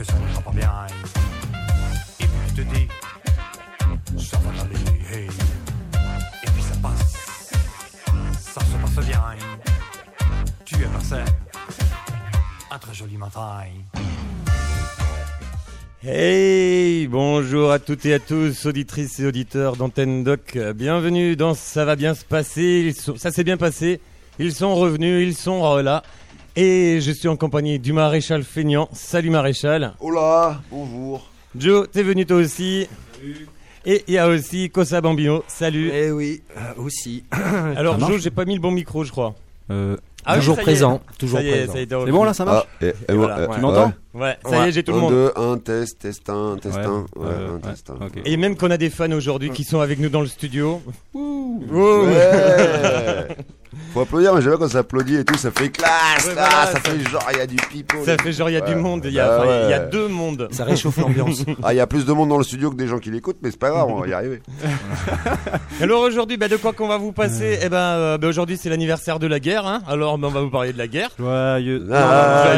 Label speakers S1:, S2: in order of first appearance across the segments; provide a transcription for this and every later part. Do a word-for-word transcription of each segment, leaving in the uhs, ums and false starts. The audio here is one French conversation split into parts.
S1: que ça n'ira pas bien. Et puis tu te dis, ça va aller, hey. Et puis ça passe, ça se passe bien. Tu es passé un très joli matin.
S2: Hey, bonjour à toutes et à tous, auditrices et auditeurs d'Antenne Doc. Bienvenue dans Ça va bien se passer. Ils sont, ça s'est bien passé. Ils sont revenus, ils sont là. Et je suis en compagnie du maréchal Feignant. Salut maréchal.
S3: Hola, bonjour.
S2: Joe, t'es venu toi aussi. Salut. Et il y a aussi Kossa Bambino. Salut.
S4: Eh oui, euh, aussi.
S2: Alors Joe, j'ai pas mis le bon micro, je crois.
S4: Euh, ah toujours oui, présent, toujours
S2: ça y est,
S4: présent.
S2: Ça y est,
S4: c'est bon là, ça marche.
S3: Ah, et, et
S2: voilà,
S3: ouais,
S2: ouais.
S4: Tu m'entends?
S2: Ouais, ça
S3: ouais.
S2: y est, j'ai tout
S3: un,
S2: le monde.
S3: deux, un, test, test un, test
S4: ouais.
S3: un, ouais,
S4: euh,
S3: un,
S4: ouais.
S3: test un.
S4: Okay.
S2: Et même qu'on a des fans aujourd'hui qui sont avec nous dans le studio.
S3: Ouh. Ouais. Faut applaudir, mais j'aime bien quand ça applaudit et tout, ça fait classe,
S2: ouais,
S3: là,
S2: voilà,
S3: ça,
S2: ça
S3: fait genre il y a du pipeau.
S2: Ça fait genre il y a
S3: ouais.
S2: du monde, il y a,
S3: bah,
S2: ouais. y a
S3: ouais.
S2: deux mondes.
S4: Ça réchauffe l'ambiance.
S3: Ah, il y a plus de monde dans le studio que des gens qui l'écoutent, mais c'est pas grave, on va y arriver.
S2: Alors aujourd'hui, bah, de quoi qu'on va vous passer? Eh ben, euh, bah, aujourd'hui c'est l'anniversaire de la guerre, hein. Alors bah, on va vous parler de la guerre.
S4: Joyeux.
S3: Ah,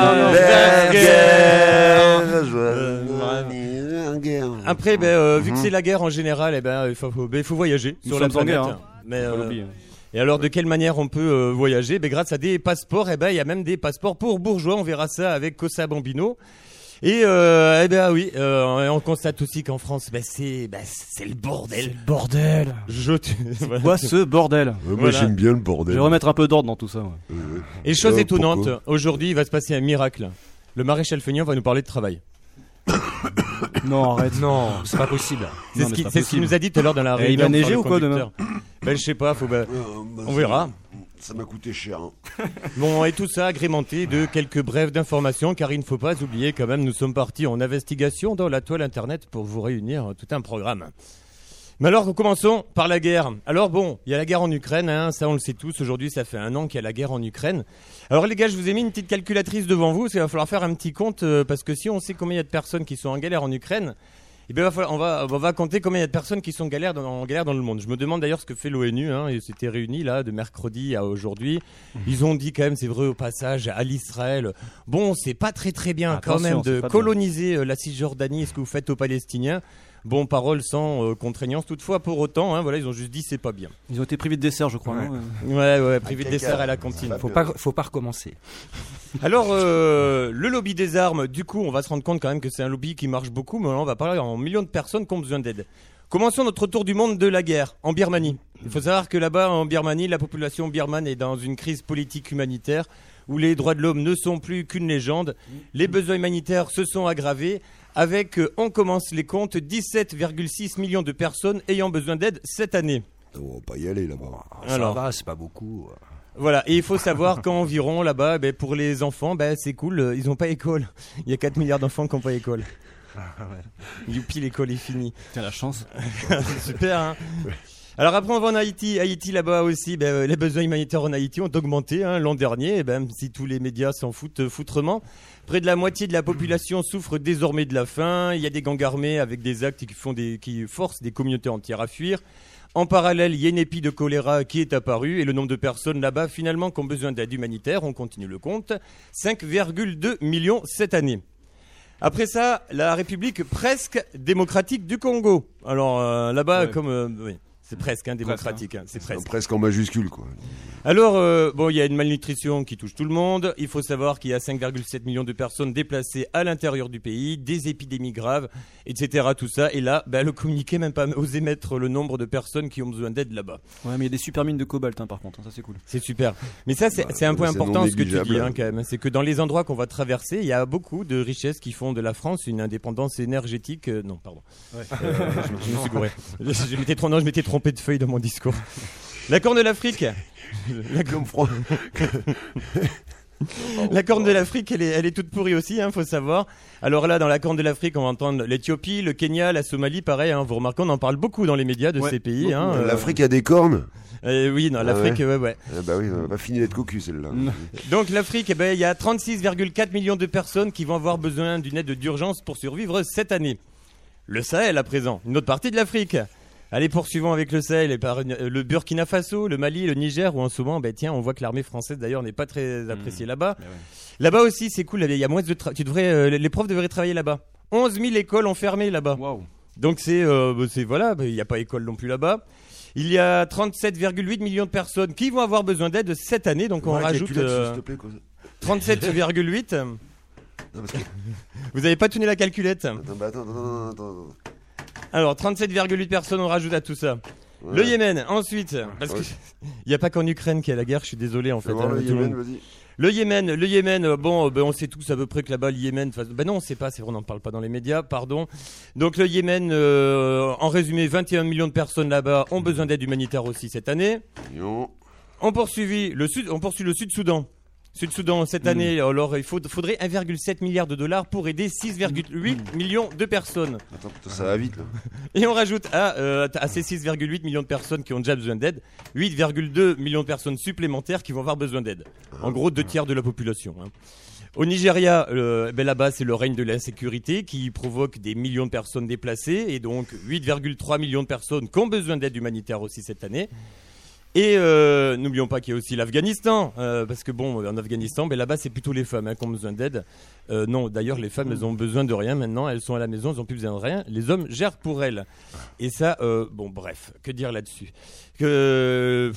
S2: guerre. Après, bah, euh, vu que c'est la guerre en général, eh ben, il faut, faut, bah, faut voyager
S4: Nous
S2: sur la
S4: sommes en
S2: planète.
S4: guerre, hein.
S2: Mais, euh, et alors, de quelle manière on peut euh, voyager? Ben, grâce à des passeports. Eh ben, il y a même des passeports pour bourgeois. On verra ça avec Kossa Bambino. Et euh, eh ben oui, euh, on constate aussi qu'en France, ben c'est, ben c'est le bordel.
S4: C'est le bordel.
S2: Je te...
S4: C'est quoi ce bordel?
S3: Ouais, moi
S2: Voilà.
S3: j'aime bien le bordel.
S4: Je vais remettre un peu d'ordre dans tout ça. Ouais.
S3: Euh, ouais.
S2: Et chose
S3: Euh,
S2: étonnante,
S3: pourquoi
S2: aujourd'hui, il va se passer un miracle. Le maréchal Feignant va nous parler de travail.
S4: Non, arrête.
S5: Non, c'est pas possible.
S2: C'est
S4: Non,
S2: ce
S4: mais
S2: qu'il
S4: c'est
S2: c'est
S4: pas
S2: ce qu'il nous a dit tout à l'heure dans la
S4: Et
S2: réunion.
S4: il va
S2: par
S4: neiger
S2: le
S4: ou quoi
S2: conducteur. Ben je sais pas, faut ben,
S3: Euh, bah,
S2: on
S3: ça-
S2: verra.
S3: Ça m'a coûté cher. Hein.
S2: Bon, et tout ça agrémenté de quelques brèves d'informations, car il ne faut pas oublier quand même, nous sommes partis en investigation dans la toile internet pour vous réunir tout un programme. Mais alors, commençons par la guerre. Alors bon, il y a la guerre en Ukraine, hein, ça on le sait tous, aujourd'hui ça fait un an qu'il y a la guerre en Ukraine. Alors les gars, je vous ai mis une petite calculatrice devant vous, il va falloir faire un petit compte, euh, parce que si on sait combien il y a de personnes qui sont en galère en Ukraine, eh bien, il va falloir, on, va, on va compter combien il y a de personnes qui sont en galère dans, en galère dans le monde. Je me demande d'ailleurs ce que fait l'ONU, hein, ils s'étaient réunis là, de mercredi à aujourd'hui. Ils ont dit quand même, c'est vrai au passage, à l'Israël, bon, c'est pas très très bien
S4: Attention,
S2: quand même
S4: c'est
S2: de
S4: pas
S2: coloniser euh, la Cisjordanie, ce que vous faites aux Palestiniens. Bon, parole sans euh, contraignance toutefois pour autant, hein, voilà, ils ont juste dit c'est pas bien.
S4: Ils ont été privés de dessert, je crois.
S3: Ouais.
S4: Non
S2: Ouais, ouais, privé de
S3: caca.
S2: dessert à la cantine.
S5: Faut pas, faut pas recommencer.
S2: Alors, euh, le lobby des armes, du coup, on va se rendre compte quand même que c'est un lobby qui marche beaucoup, mais on va parler en millions de personnes qui ont besoin d'aide. Commençons notre tour du monde de la guerre, en Birmanie. Il faut savoir que là-bas, en Birmanie, la population birmane est dans une crise politique humanitaire où les droits de l'homme ne sont plus qu'une légende. Les besoins humanitaires se sont aggravés avec, euh, on commence les comptes, dix-sept virgule six millions de personnes ayant besoin d'aide cette année.
S3: On va pas y aller là-bas.
S5: Ça
S2: Alors.
S5: va, c'est pas beaucoup.
S2: Voilà, et il faut savoir qu'environ là-bas, ben, pour les enfants, ben, c'est cool, euh, ils n'ont pas école. Il y a quatre milliards d'enfants qui n'ont pas école. Youpi, l'école est finie.
S4: T'as la chance.
S2: Super, hein. Alors après on va en Haïti, Haïti là-bas aussi, ben, euh, les besoins humanitaires en Haïti ont augmenté hein, l'an dernier, et ben, si tous les médias s'en foutent euh, foutrement. Près de la moitié de la population souffre désormais de la faim, il y a des gangs armés avec des actes qui, font des, qui forcent des communautés entières à fuir. En parallèle, il y a une épidémie de choléra qui est apparue et le nombre de personnes là-bas finalement qui ont besoin d'aide humanitaire, on continue le compte, cinq virgule deux millions cette année. Après ça, la République presque démocratique du Congo. Alors euh, là-bas,
S4: Ouais.
S2: comme... euh, oui. C'est presque hein, démocratique, hein, c'est
S3: C'est
S2: presque.
S3: presque en majuscule, quoi.
S2: Alors, euh, bon, il y a une malnutrition qui touche tout le monde. Il faut savoir qu'il y a cinq virgule sept millions de personnes déplacées à l'intérieur du pays, des épidémies graves, et cetera. Tout ça. Et là, bah, le communiqué même pas osé mettre le nombre de personnes qui ont besoin d'aide là-bas.
S4: Ouais, mais il y a des super mines de cobalt, hein, par contre. Ça, c'est cool.
S2: C'est super. Mais ça, c'est,
S3: Bah,
S2: c'est un point
S3: c'est
S2: important
S3: non
S2: ce que tu
S3: négligeable.
S2: dis, hein, quand même. C'est que dans les endroits qu'on va traverser, il y a beaucoup de richesses qui font de la France une indépendance énergétique. Euh, non, pardon.
S4: Ouais.
S2: Euh, je, me- je me suis gouré. Je, je m'étais trom- non, je m'étais trompé de feuille dans mon discours. La Corne de l'Afrique. La,
S3: Comme Fran-
S2: la Corne de l'Afrique, elle est, elle est toute pourrie aussi, hein, faut savoir. Alors là, dans la Corne de l'Afrique, on va entendre l'Éthiopie, le Kenya, la Somalie, pareil. Hein, vous remarquez, on en parle beaucoup dans les médias de
S4: Ouais,
S2: ces pays. Hein, euh,
S3: L'Afrique a des cornes.
S2: euh, oui, non,
S3: Ah
S2: l'Afrique,
S3: ouais.
S2: ouais, ouais.
S3: Ah bah oui, on va pas finir d'être cocu celle-là.
S2: Donc l'Afrique, eh ben, il y a trente-six virgule quatre millions de personnes qui vont avoir besoin d'une aide d'urgence pour survivre cette année. Le Sahel à présent, une autre partie de l'Afrique. Allez, poursuivons avec le Sahel, et par le Burkina Faso, le Mali, le Niger, où en ce moment, ben, tiens, on voit que l'armée française d'ailleurs n'est pas très appréciée mmh. là-bas. Ouais. Là-bas aussi, c'est cool, il y a moins de tra- tu devrais, euh, les profs devraient travailler là-bas. onze mille écoles ont fermé là-bas.
S4: Wow.
S2: Donc c'est, euh, c'est voilà, il n'y a pas école non plus là-bas. Il y a trente-sept virgule huit millions de personnes qui vont avoir besoin d'aide cette année, donc on
S3: ouais,
S2: rajoute euh,
S3: plaît,
S2: trente-sept virgule huit.
S3: Non, parce que...
S2: Vous n'avez pas tourné la calculette?
S3: Attends, bah attends, attends, attends, attends.
S2: Alors, trente-sept virgule huit personnes, on rajoute à tout ça. Ouais. Le Yémen, ensuite, parce
S3: ouais.
S2: qu'il n'y a pas qu'en Ukraine qu'il y a la guerre, je suis désolé en fait.
S3: Hein, le, Yémen, vas-y.
S2: le Yémen, le Yémen, euh, bon, euh, ben, on sait tous à peu près que là-bas, le Yémen, ben non, on ne sait pas, c'est vrai, on n'en parle pas dans les médias, pardon. Donc le Yémen, euh, en résumé, vingt et un millions de personnes là-bas ont besoin d'aide humanitaire aussi cette année.
S3: Non.
S2: On poursuit le Sud, on poursuit le Sud-Soudan. Sud-Soudan, cette mmh. année, alors il faut, faudrait un virgule sept milliard de dollars pour aider six virgule huit mmh. millions de personnes.
S3: Attends, putain, ça va vite là.
S2: Et on rajoute à, euh, à ces six virgule huit millions de personnes qui ont déjà besoin d'aide, huit virgule deux millions de personnes supplémentaires qui vont avoir besoin d'aide. En gros, deux tiers de la population. Hein. Au Nigeria, euh, ben là-bas, c'est le règne de l'insécurité qui provoque des millions de personnes déplacées et donc huit virgule trois millions de personnes qui ont besoin d'aide humanitaire aussi cette année. Et euh, n'oublions pas qu'il y a aussi l'Afghanistan, euh, parce que bon, en Afghanistan, ben là-bas c'est plutôt les femmes hein, qui ont besoin d'aide. Euh, non, d'ailleurs les femmes elles ont besoin de rien maintenant, elles sont à la maison, elles n'ont plus besoin de rien. Les hommes gèrent pour elles. Et ça, euh, bon bref, que dire là-dessus? Que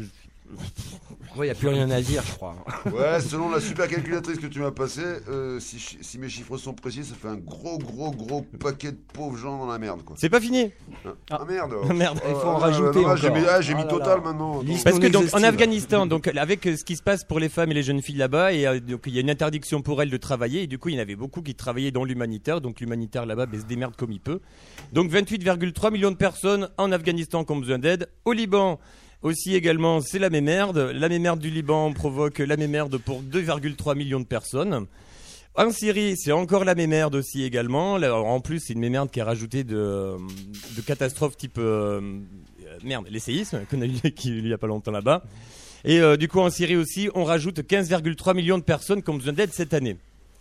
S5: il n'y a plus rien à dire, je crois.
S3: Ouais, selon la super calculatrice que tu m'as passée, euh, si, si mes chiffres sont précis, ça fait un gros, gros, gros paquet de pauvres gens dans la merde, quoi.
S2: C'est pas fini.
S3: Ah, ah merde.
S2: Ah, merde.
S5: Il faut
S3: ah,
S5: en
S3: ah,
S5: rajouter
S3: non,
S5: encore.
S3: J'ai mis, ah, j'ai
S5: ah,
S3: mis
S5: là,
S3: total
S5: là.
S3: maintenant.
S2: Parce que donc en Afghanistan, donc avec euh, ce qui se passe pour les femmes et les jeunes filles là-bas, et euh, donc il y a une interdiction pour elles de travailler, et du coup il y en avait beaucoup qui travaillaient dans l'humanitaire, donc l'humanitaire là-bas ben, se démerde comme il peut. Donc vingt-huit virgule trois millions de personnes en Afghanistan qui ont besoin d'aide. Au Liban. Aussi également, c'est la mémerde. La mémerde du Liban provoque la mémerde pour deux virgule trois millions de personnes. En Syrie, c'est encore la mémerde aussi également. Là, en plus, c'est une mémerde qui est rajoutée de, de catastrophes type... Euh, merde, les séismes qu'on a eu il y a pas longtemps là-bas. Et euh, du coup, en Syrie aussi, on rajoute quinze virgule trois millions de personnes qui ont besoin d'aide cette année.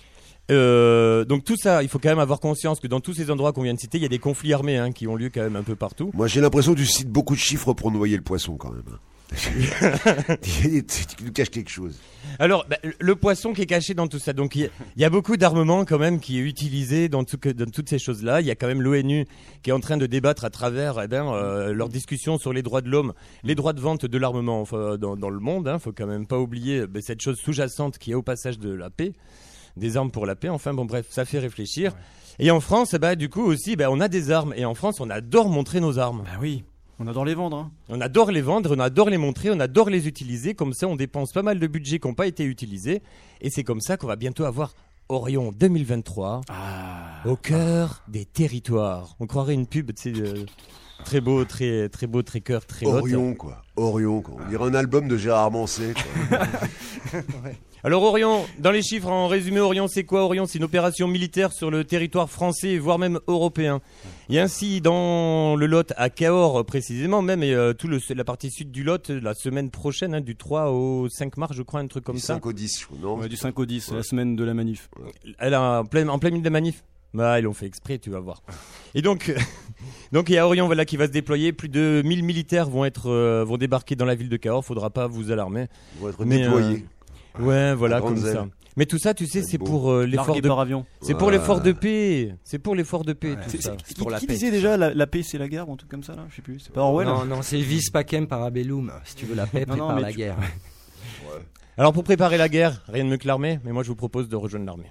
S2: Euh, donc tout ça, il faut quand même avoir conscience que dans tous ces endroits qu'on vient de citer, il y a des conflits armés hein, qui ont lieu quand même un peu partout.
S3: Moi j'ai l'impression que tu cites beaucoup de chiffres pour noyer le poisson quand même. Tu nous caches quelque chose.
S2: Alors bah, le poisson qui est caché dans tout ça, donc il y, y a beaucoup d'armement quand même qui est utilisé dans, tout, dans toutes ces choses-là. Il y a quand même l'ONU qui est en train de débattre à travers eh ben, euh, leurs discussions sur les droits de l'homme, les droits de vente de l'armement enfin, dans, dans le monde. Hein, faut quand même pas oublier bah, cette chose sous-jacente qui est au passage de la paix. Des armes pour la paix, enfin bon bref, ça fait réfléchir. Ouais. Et en France, bah, du coup aussi, bah, on a des armes. Et en France, on adore montrer nos armes.
S4: Bah oui, on adore les vendre. Hein.
S2: On adore les vendre, on adore les montrer, on adore les utiliser. Comme ça, on dépense pas mal de budgets qui n'ont pas été utilisés. Et c'est comme ça qu'on va bientôt avoir Orion deux mille vingt-trois
S4: ah.
S2: au cœur ah. des territoires. On croirait une pub, tu sais... Euh... Très beau, très, très beau, très cœur, très haute.
S3: Orion, quoi. Orion, quoi. On dirait un album de Gérard Manset, quoi.
S2: Ouais. Alors, Orion, dans les chiffres, en résumé, Orion, c'est quoi? Orion, c'est une opération militaire sur le territoire français, voire même européen. Et ainsi, dans le Lot, à Cahors, précisément, même, et euh, tout le, la partie sud du Lot, la semaine prochaine, hein, du trois au cinq mars, je crois, un truc comme
S3: du
S2: ça.
S3: Du cinq au dix, je crois, non?
S4: Ouais, du cinq au dix, ouais. La semaine de la manif.
S2: Elle a en plein, en plein milieu de la manif. Bah, ils l'ont fait exprès, tu vas voir. Et donc, donc il y a Orion voilà, qui va se déployer. Plus de mille militaires vont, être, euh, vont débarquer dans la ville de Cahors. Faudra pas vous alarmer.
S3: Ils vont être
S2: Mais,
S3: déployés.
S2: Euh, ouais, voilà, comme
S3: ailes.
S2: ça. Mais tout ça, tu sais,
S3: c'est,
S2: c'est
S3: beau.
S2: pour euh, l'effort de...
S4: par avion.
S2: C'est
S3: ouais.
S2: pour l'effort de paix. C'est pour l'effort de paix,
S5: ouais.
S2: tout
S4: c'est,
S2: ça.
S4: C'est,
S5: c'est pour
S4: qui,
S5: la
S4: qui
S5: paix.
S4: disait déjà la, la paix c'est la guerre ou un truc comme ça là? Je sais plus. C'est pas Orwell.
S5: Non, non, c'est vis pacem parabellum. Si tu veux la paix,
S4: non,
S5: prépare
S4: non,
S5: la
S4: tu...
S5: guerre.
S3: Ouais.
S2: Alors pour préparer la guerre, rien de mieux que l'armée. Mais moi, je vous propose de rejoindre l'armée.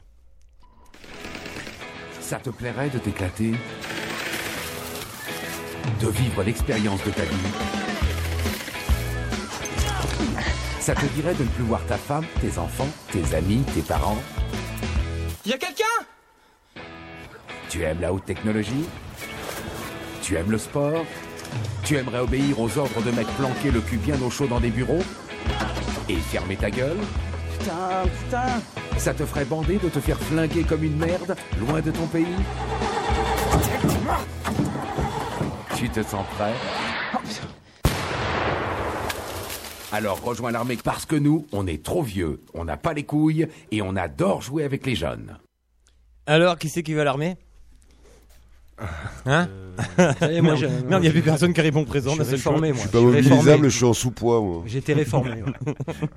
S6: Ça te plairait de t'éclater, de vivre l'expérience de ta vie? Ça te dirait de ne plus voir ta femme, tes enfants, tes amis, tes parents?
S1: Y'a quelqu'un?
S6: Tu aimes la haute technologie? Tu aimes le sport? Tu aimerais obéir aux ordres de mecs planqués le cul bien au chaud dans des bureaux? Et fermer ta gueule? Putain, putain! Ça te ferait bander de te faire flinguer comme une merde, loin de ton pays? Tu te sens prêt? Alors rejoins l'armée parce que nous, on est trop vieux, on n'a pas les couilles et on adore jouer avec les jeunes.
S2: Alors, qui c'est qui va à l'armée? Hein
S5: Ça y est, moi, j'ai-
S2: Merde, il n'y a plus personne qui répond présent.
S5: Je
S2: d'un
S5: suis
S2: seul coup.
S5: réformé, moi.
S3: Je suis pas
S5: Je suis
S3: mobilisable,
S5: réformé.
S3: je suis en sous-poids, moi.
S5: J'ai été réformé. ouais.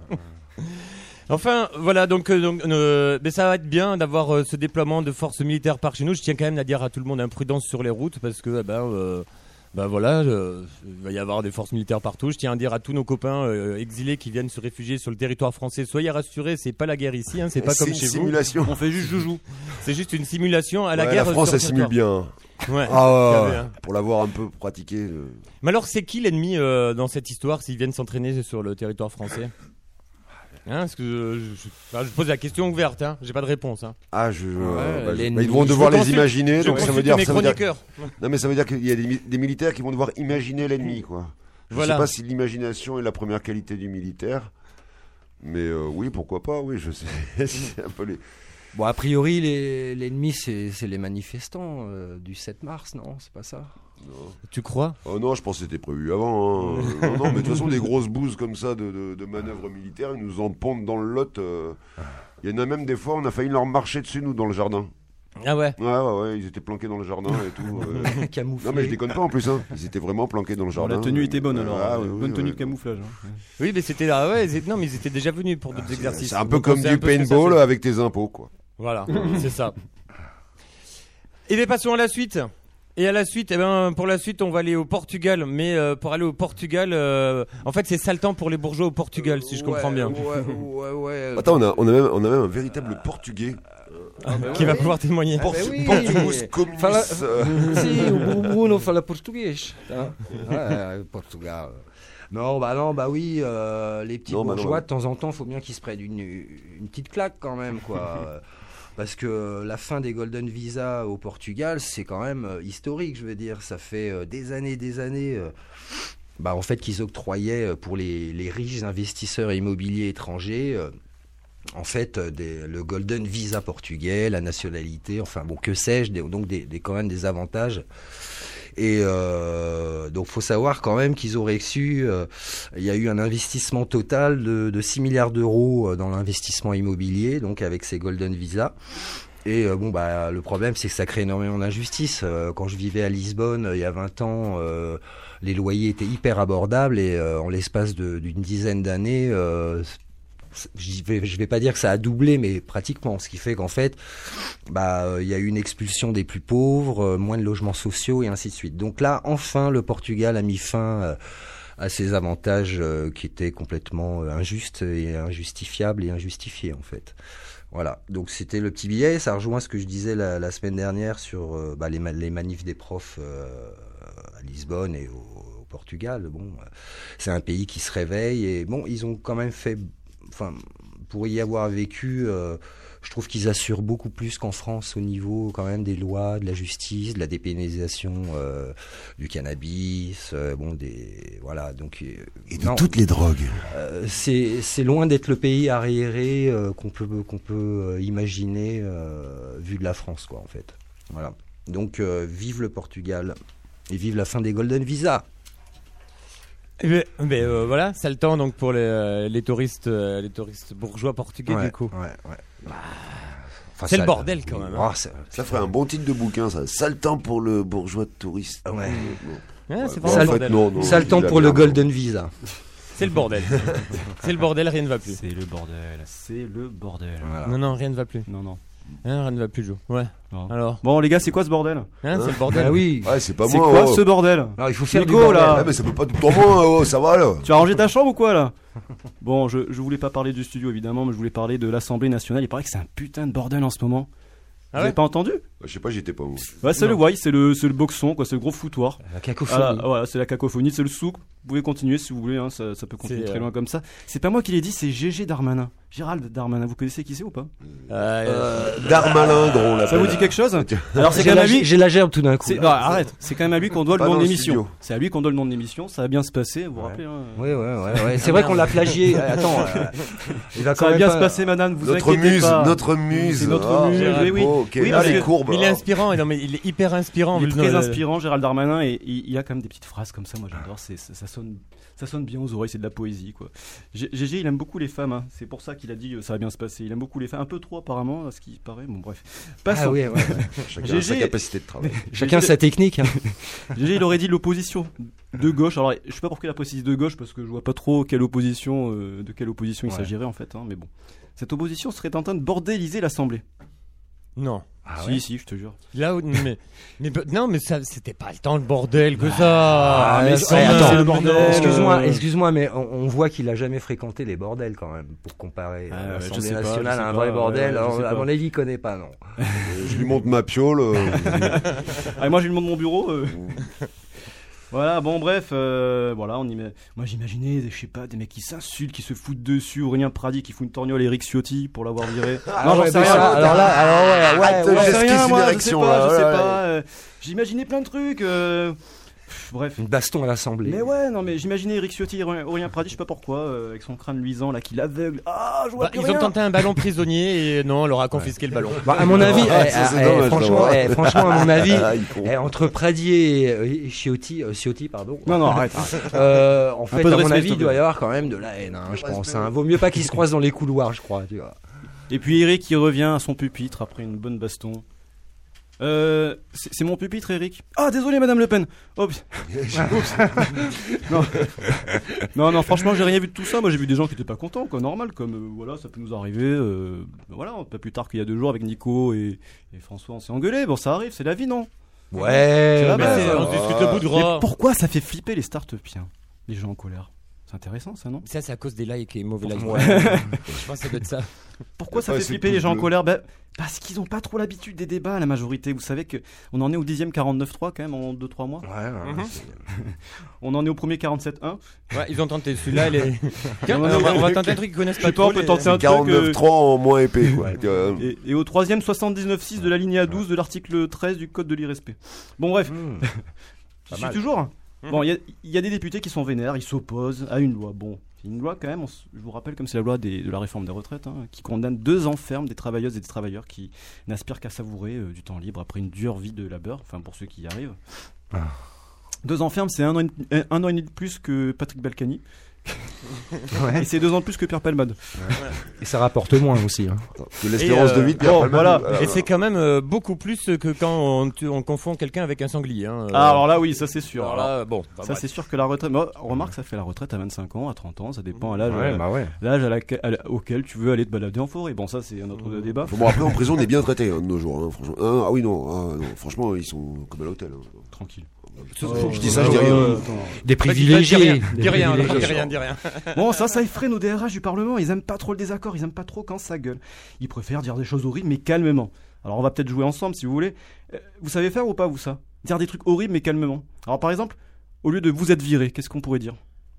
S2: Enfin, voilà, donc, euh, donc euh, mais ça va être bien d'avoir euh, ce déploiement de forces militaires par chez nous. Je tiens quand même à dire à tout le monde imprudence sur les routes parce que, eh ben, euh, ben voilà, euh, il va y avoir des forces militaires partout. Je tiens à dire à tous nos copains euh, exilés qui viennent se réfugier sur le territoire français, soyez rassurés, c'est pas la guerre ici, hein, c'est pas comme
S3: une
S2: chez
S3: simulation.
S4: On fait juste joujou.
S2: vous. C'est juste une simulation à la
S3: Ouais,
S2: guerre.
S3: la France,
S2: sur
S3: elle simule
S2: territoire.
S3: bien.
S2: Ouais.
S3: Ah
S2: T'as
S3: ouais,
S2: vu, hein.
S3: pour l'avoir un peu pratiqué. euh.
S2: Mais alors, c'est qui l'ennemi euh, dans cette histoire s'ils viennent s'entraîner sur le territoire français? Hein, parce que je, je- enfin, je pose la question ouverte, hein. J'ai pas de réponse. Hein.
S3: Ah, je. euh, bah, je-
S5: l'ennemi.
S3: bah, ils vont
S2: Je
S3: devoir les
S2: consulte-
S3: imaginer,
S2: Je
S3: donc ça veut
S2: consulte
S3: dire.
S2: mes
S3: ça veut dire-
S2: chroniqueurs.
S3: Non, mais ça veut dire qu'il y a des, mi- des militaires qui vont devoir imaginer l'ennemi, quoi. Je
S2: Voilà.
S3: sais pas si l'imagination est la première qualité du militaire, mais euh, oui, pourquoi pas, oui, je sais. C'est un peu les.
S5: Bon, a priori, les- l'ennemi, c'est c'est les manifestants euh, du sept mars, non? C'est pas ça?
S2: Tu crois?
S3: Oh non, je pense que c'était prévu avant. Hein. Euh, non, non, mais de toute façon, des grosses bouses comme ça de, de, de manœuvres militaires, ils nous en pondent dans le lot. euh. Il y en a même des fois, on a failli leur marcher dessus, nous, dans le jardin.
S2: Ah ouais.
S3: Ouais, ouais, ouais, ils étaient planqués dans le jardin et tout. euh.
S5: Camouflé.
S3: Non, mais je déconne pas en plus, hein. Ils étaient vraiment planqués dans le
S4: Bon,
S3: jardin.
S4: la tenue était bonne alors.
S3: Ah,
S4: euh,
S3: oui, oui,
S4: bonne tenue
S3: oui.
S4: de camouflage. hein.
S2: Oui, mais c'était là. Ouais, ils étaient- non, mais ils étaient déjà venus pour d'autres exercices.
S3: C'est un peu
S2: Donc, on
S3: comme
S2: sait
S3: du
S2: un peu ce que ça
S3: paintball
S2: fait.
S3: avec tes impôts, quoi.
S2: Voilà, c'est ça. Et bien passons à la suite. Et à la suite, eh ben, pour la suite, on va aller au Portugal. Mais euh, pour aller au Portugal, euh, en fait, c'est sale temps pour les bourgeois au Portugal, si je comprends bien.
S5: Ouais, ouais, ouais.
S3: Attends, on a, on a, même, on a même un véritable portugais.
S2: Qui va pouvoir témoigner.
S5: Ah, bah oui.
S3: Portugus communis.
S5: Fala...
S3: euh.
S5: Si, o Bruno fala português. Hein. Ouais, Portugal. Non, bah non, bah oui, euh, les petits
S3: Non, bah non,
S5: bourgeois,
S3: ouais.
S5: de temps en temps, faut bien qu'ils se prennent une, une petite claque quand même, quoi. Parce que la fin des Golden Visa au Portugal, c'est quand même euh, historique, je veux dire. Ça fait euh, des années, des années, euh, bah, en fait, qu'ils octroyaient euh, pour les, les riches investisseurs immobiliers étrangers, euh, en fait, euh, des- le Golden Visa portugais, la nationalité, enfin bon, que sais-je, des- donc des, des- quand même des avantages. Et euh, donc, faut savoir quand même qu'ils auraient su. euh, Il y a eu un investissement total de, de six milliards d'euros euh, dans l'investissement immobilier, donc avec ces Golden Visa. Et euh, bon, bah, le problème, c'est que ça crée énormément d'injustice. Euh, quand je vivais à Lisbonne, euh, il y a vingt ans, euh, les loyers étaient hyper abordables et euh, en l'espace de- d'une dizaine d'années, euh, je vais, je vais pas dire que ça a doublé, mais pratiquement. Ce qui fait qu'en fait, bah, euh, il y a eu une expulsion des plus pauvres, euh, moins de logements sociaux et ainsi de suite. Donc là, enfin, le Portugal a mis fin euh, à ces avantages euh, qui étaient complètement euh, injustes et injustifiables et injustifiés, en fait. Voilà. Donc c'était le petit billet. Ça rejoint ce que je disais la, la semaine dernière sur euh, bah, les, ma- les manifs des profs euh, à Lisbonne et au, au Portugal. Bon, euh, c'est un pays qui se réveille et bon, ils ont quand même fait. Enfin, pour y avoir vécu, euh, je trouve qu'ils assurent beaucoup plus qu'en France au niveau quand même des lois, de la justice, de la dépénalisation euh, du cannabis, euh, bon des voilà donc euh,
S3: Et de
S5: non,
S3: toutes les drogues.
S5: euh, c'est c'est loin d'être le pays arriéré euh, qu'on peut qu'on peut euh, imaginer euh, vu de la France quoi en fait. Voilà. Donc euh, vive le Portugal et vive la fin des Golden Visa.
S2: Eh ben, ben, euh, voilà, sale temps donc pour les, euh, les touristes, euh, les touristes bourgeois portugais
S5: Ouais,
S2: du coup.
S5: ouais, ouais. Enfin,
S2: C'est le
S5: ça-
S2: bordel, quand même, hein.
S5: Oh, c'est-
S3: Ça ferait un bon titre de bouquin, ça. Sale temps pour le bourgeois touriste.
S5: Ouais.
S2: Ouais,
S3: Ouais,
S2: c'est
S3: bon,
S2: vraiment
S5: Sale-
S2: le
S3: en fait,
S2: bordel.
S3: non, non,
S5: Sale
S3: je
S5: temps
S3: dis la
S5: pour le
S3: merde.
S5: Golden Visa.
S2: C'est le bordel. C'est le bordel, rien ne va plus.
S4: C'est le bordel. C'est le bordel.
S5: Voilà.
S2: Non, non, rien ne va plus.
S4: Non, non.
S2: Hein, rien ne va plus, Joe. Ouais.
S4: Non.
S2: Alors,
S4: Bon, les gars, c'est quoi ce bordel?
S2: hein, c'est le bordel.
S5: Ah oui.
S3: Ouais, c'est pas
S4: C'est
S3: moi.
S4: quoi
S3: oh.
S4: ce bordel?
S5: Alors, il faut faire
S4: Nico,
S5: du bordel.
S4: là.
S3: Ouais, mais ça peut pas tout en moi, oh, ça va là.
S4: Tu as rangé ta chambre ou quoi là? Bon, je, je voulais pas parler du studio évidemment, mais je voulais parler de l'Assemblée nationale. Il paraît que c'est un putain de bordel en ce moment.
S2: Ah
S4: Vous
S2: ouais
S4: avez pas entendu?
S3: Je sais pas, j'étais pas moi.
S4: Ouais, c'est le why, c'est le, c'est le boxon, quoi, c'est le gros foutoir.
S5: La cacophonie.
S4: Voilà, voilà, c'est la cacophonie, c'est le souk. Vous pouvez continuer si vous voulez, hein, ça, ça peut continuer
S2: C'est,
S4: très
S2: euh,
S4: loin comme ça. C'est pas moi qui l'ai dit, c'est Gégé Darmanin. Gérald Darmanin, vous connaissez qui c'est ou pas?
S2: Euh,
S3: Darmalin, gros, là.
S4: Ça vous dit quelque chose? Alors c'est
S5: J'ai
S4: quand même
S5: la,
S4: à lui.
S5: j'ai la gerbe tout d'un coup.
S4: C'est, non, arrête, c'est quand même à lui qu'on doit le
S3: Pas
S4: nom
S3: dans
S4: de
S3: le
S4: l'émission.
S3: studio.
S4: C'est à lui qu'on doit le nom de l'émission, ça va bien se passer, vous vous
S5: Ouais.
S4: rappelez hein.
S5: Ouais, ouais, ouais, ouais. C'est vrai qu'on l'a plagié. Attends, euh, il va quand
S4: Ça va
S5: même
S4: bien
S5: pas-
S4: se passer, madame, vous
S3: Notre
S4: inquiétez
S3: muse,
S4: pas.
S3: notre muse.
S4: C'est notre
S3: Ah,
S4: muse,
S3: Gérald,
S4: oui, oui.
S3: bon, ok.
S4: Oui,
S3: Ah,
S4: parce
S3: les
S4: que-
S3: courbes, bah,
S2: Mais il est inspirant, et non, mais il est hyper inspirant.
S4: Il est
S2: le-
S4: très
S2: le-
S4: inspirant, Gérald Darmanin, et il il y a quand même des petites phrases comme ça, moi j'adore, c'est, ça, ça sonne, ça sonne bien aux oreilles, c'est de la poésie, quoi. G G, il aime beaucoup les femmes, hein. C'est pour ça qu'il a dit euh, ça va bien se passer. Il aime beaucoup les femmes, un peu trop apparemment, à ce qui paraît, bon bref. Passons.
S5: Ah oui, ouais, ouais.
S3: Chacun
S4: G
S3: a sa
S4: G
S3: capacité de travail.
S5: Chacun sa technique. Hein.
S4: G G, il aurait dit l'opposition de gauche. Alors, je sais pas pourquoi il a précisé de gauche, parce que je vois pas trop quelle opposition, euh, de quelle opposition il
S5: Ouais.
S4: s'agirait en fait, hein, mais bon. Cette opposition serait en train de bordéliser l'Assemblée.
S2: Non.
S5: Ah
S4: si, si, je te jure.
S2: Là où, mais, mais non, mais ça, c'était pas le temps de bordel que ça.
S5: Ah,
S2: mais
S5: mais
S2: sans
S5: ouais,
S2: même,
S5: attends,
S2: c'est le bordel.
S5: Excuse-moi,
S2: Euh,
S5: excuse-moi, mais on, on voit qu'il a jamais fréquenté les bordels quand même, pour comparer
S4: Ah,
S5: euh,
S4: ouais, je
S5: l'Assemblée
S4: sais pas,
S5: nationale
S4: je sais
S5: à un
S4: pas,
S5: vrai
S4: ouais,
S5: bordel.
S4: ouais, je
S5: alors,
S4: sais
S5: à
S4: pas.
S5: mon avis, il connaît pas, non.
S3: Euh, Je lui montre ma piole. euh,
S4: Ah, moi, je lui demande mon bureau. euh. Voilà, bon, bref, euh, voilà, on ima- moi j'imaginais, je sais pas, des mecs qui s'insultent, qui se foutent dessus, Aurélien Pradi qui fout une torgnole à Eric Ciotti pour l'avoir viré.
S5: Ah ouais, mais ça, alors là, alors ouais, ouais,
S3: Arrête,
S5: ouais,
S4: J'en sais
S3: j'esquisse
S4: rien,
S3: une
S4: moi, je sais
S3: érection,
S4: pas,
S3: là,
S4: je sais
S3: ouais,
S4: pas. euh, J'imaginais plein de trucs. euh, pff, Bref.
S5: Une baston à l'Assemblée.
S4: Mais ouais, non, mais j'imaginais Eric Ciotti et Aurélien Pradi, je sais pas pourquoi, euh, avec son crâne luisant là, qui l'aveugle. Ah, je vois
S2: bah,
S4: plus
S2: ils
S4: rien.
S2: ont tenté un ballon prisonnier et non, on leur a confisqué le ballon.
S5: Bah, à mon avis,
S3: Ah,
S5: eh,
S3: ça, c'est
S5: eh,
S3: dommage,
S5: franchement,
S3: d'abord.
S5: eh, franchement, à mon avis,
S3: Ah, il faut-
S5: eh, entre Pradi et, euh, et Ciotti, euh, Ciotti, pardon.
S4: Non, non, arrête. arrête.
S5: Euh, en fait,
S4: peu de
S5: à mon
S4: respect,
S5: avis,
S4: s'il te
S5: il doit y
S4: plaît.
S5: avoir quand même de la haine, hein, je pense. Hein. Vaut mieux pas qu'ils se croisent dans les couloirs, je crois. Tu vois.
S4: Et puis Eric qui revient à son pupitre après une bonne baston. Euh, c'est c'est mon pupitre, Eric. Ah, désolé, Madame Le Pen. Oh, pi- Oups. non. non, non, franchement, j'ai rien vu de tout ça. Moi, j'ai vu des gens qui étaient pas contents, quoi, normal, comme euh, voilà, ça peut nous arriver. Euh, voilà, pas plus tard qu'il y a deux jours avec Nico et, et François, on s'est engueulé. Bon, ça arrive, c'est la vie, non?
S5: Ouais,
S4: C'est la
S2: Mais
S4: base.
S2: c'est- on se discute au bout de
S4: Mais
S2: gras.
S4: pourquoi ça fait flipper les start-upiens, les gens en colère? C'est intéressant, ça, non?
S2: Ça, c'est à cause des likes et mauvais likes.
S5: Ouais.
S2: Je pense que ça doit être ça.
S4: Pourquoi ça
S3: Ouais,
S4: fait
S3: c'est
S4: flipper
S3: le
S4: les gens en
S3: pouce
S4: colère? Ben, parce qu'ils n'ont pas trop l'habitude des débats, la majorité. Vous savez que on en est au dixième quarante-neuf trois quand même en deux trois mois.
S5: Ouais, ouais,
S2: Mhm.
S5: c'est-
S4: On en est au premier quarante-sept un.
S2: Ouais, ils ont tenté celui-là. Les... Tiens,
S4: Non,
S2: on,
S4: non,
S2: va,
S4: non,
S2: on va
S4: non,
S2: tenter un
S4: non,
S2: truc qu'ils connaissent
S4: je
S2: pas
S4: sais pas,
S2: trop.
S4: on peut
S2: les-
S4: tenter un truc.
S3: quarante-neuf trois en moins épais. Quoi. Euh,
S4: Et, et au troisième soixante-dix-neuf six de la ligne A douze de l'article treize du code de l'irrespect. Bon bref,
S5: Hmm.
S4: je
S5: Pas
S4: suis
S5: mal.
S4: toujours.
S2: Mhm.
S4: Bon, il y a- il y, a des députés qui sont vénères, ils s'opposent à une loi. Bon, c'est une loi quand même, on s- je vous rappelle comme c'est la loi des- de la réforme des retraites, hein, qui condamne deux ans ferme des travailleuses et des travailleurs qui n'aspirent qu'à savourer euh, du temps libre après une dure vie de labeur, enfin pour ceux qui y arrivent.
S5: Ah.
S4: Deux ans ferme, c'est un, an et- un, un an et demi de plus que Patrick Balkany,
S5: Ouais.
S4: et c'est deux ans de plus que Pierre Palmade.
S5: Et ça rapporte moins aussi. Hein.
S3: que l'espérance
S2: Et, euh,
S3: de vie de Pierre
S4: bon,
S3: Palmade.
S4: voilà.
S3: Alors,
S2: Et c'est quand même euh, beaucoup plus que quand on, tu- on confond quelqu'un avec un sanglier. Hein.
S4: Ah, alors là oui, ça c'est sûr.
S2: Alors là, bon, bah,
S4: Ça
S2: bref.
S4: c'est sûr que la retraite, moi, on remarque ça fait la retraite à vingt-cinq ans, à trente ans, ça dépend à l'âge euh,
S5: bah ouais.
S4: l'âge à laquelle- à la- auquel tu veux aller te balader en forêt. Bon ça c'est un autre débat.
S3: Bon, après, en prison, on est bien traité hein, de nos jours. Hein, franchement. Ah, ah oui, non, ah, non. Franchement, ils sont comme à l'hôtel. Hein.
S4: Tranquille.
S3: Je dis ça, je dis rien.
S4: Euh, attends.
S5: Des
S2: Dis rien,
S5: privilégiés.
S2: dis
S5: Des
S2: rien,
S5: privilégiés.
S2: dis rien, dis rien.
S4: Bon ça ça effraie nos D R H du Parlement, ils aiment pas trop le désaccord, ils aiment pas trop quand ça gueule. Ils préfèrent dire des choses horribles mais calmement. Alors on va peut-être jouer ensemble si vous voulez. Euh, vous savez faire ou pas vous ça? Dire des trucs horribles mais calmement. Alors par exemple, au lieu de vous êtes viré, qu'est-ce qu'on pourrait dire?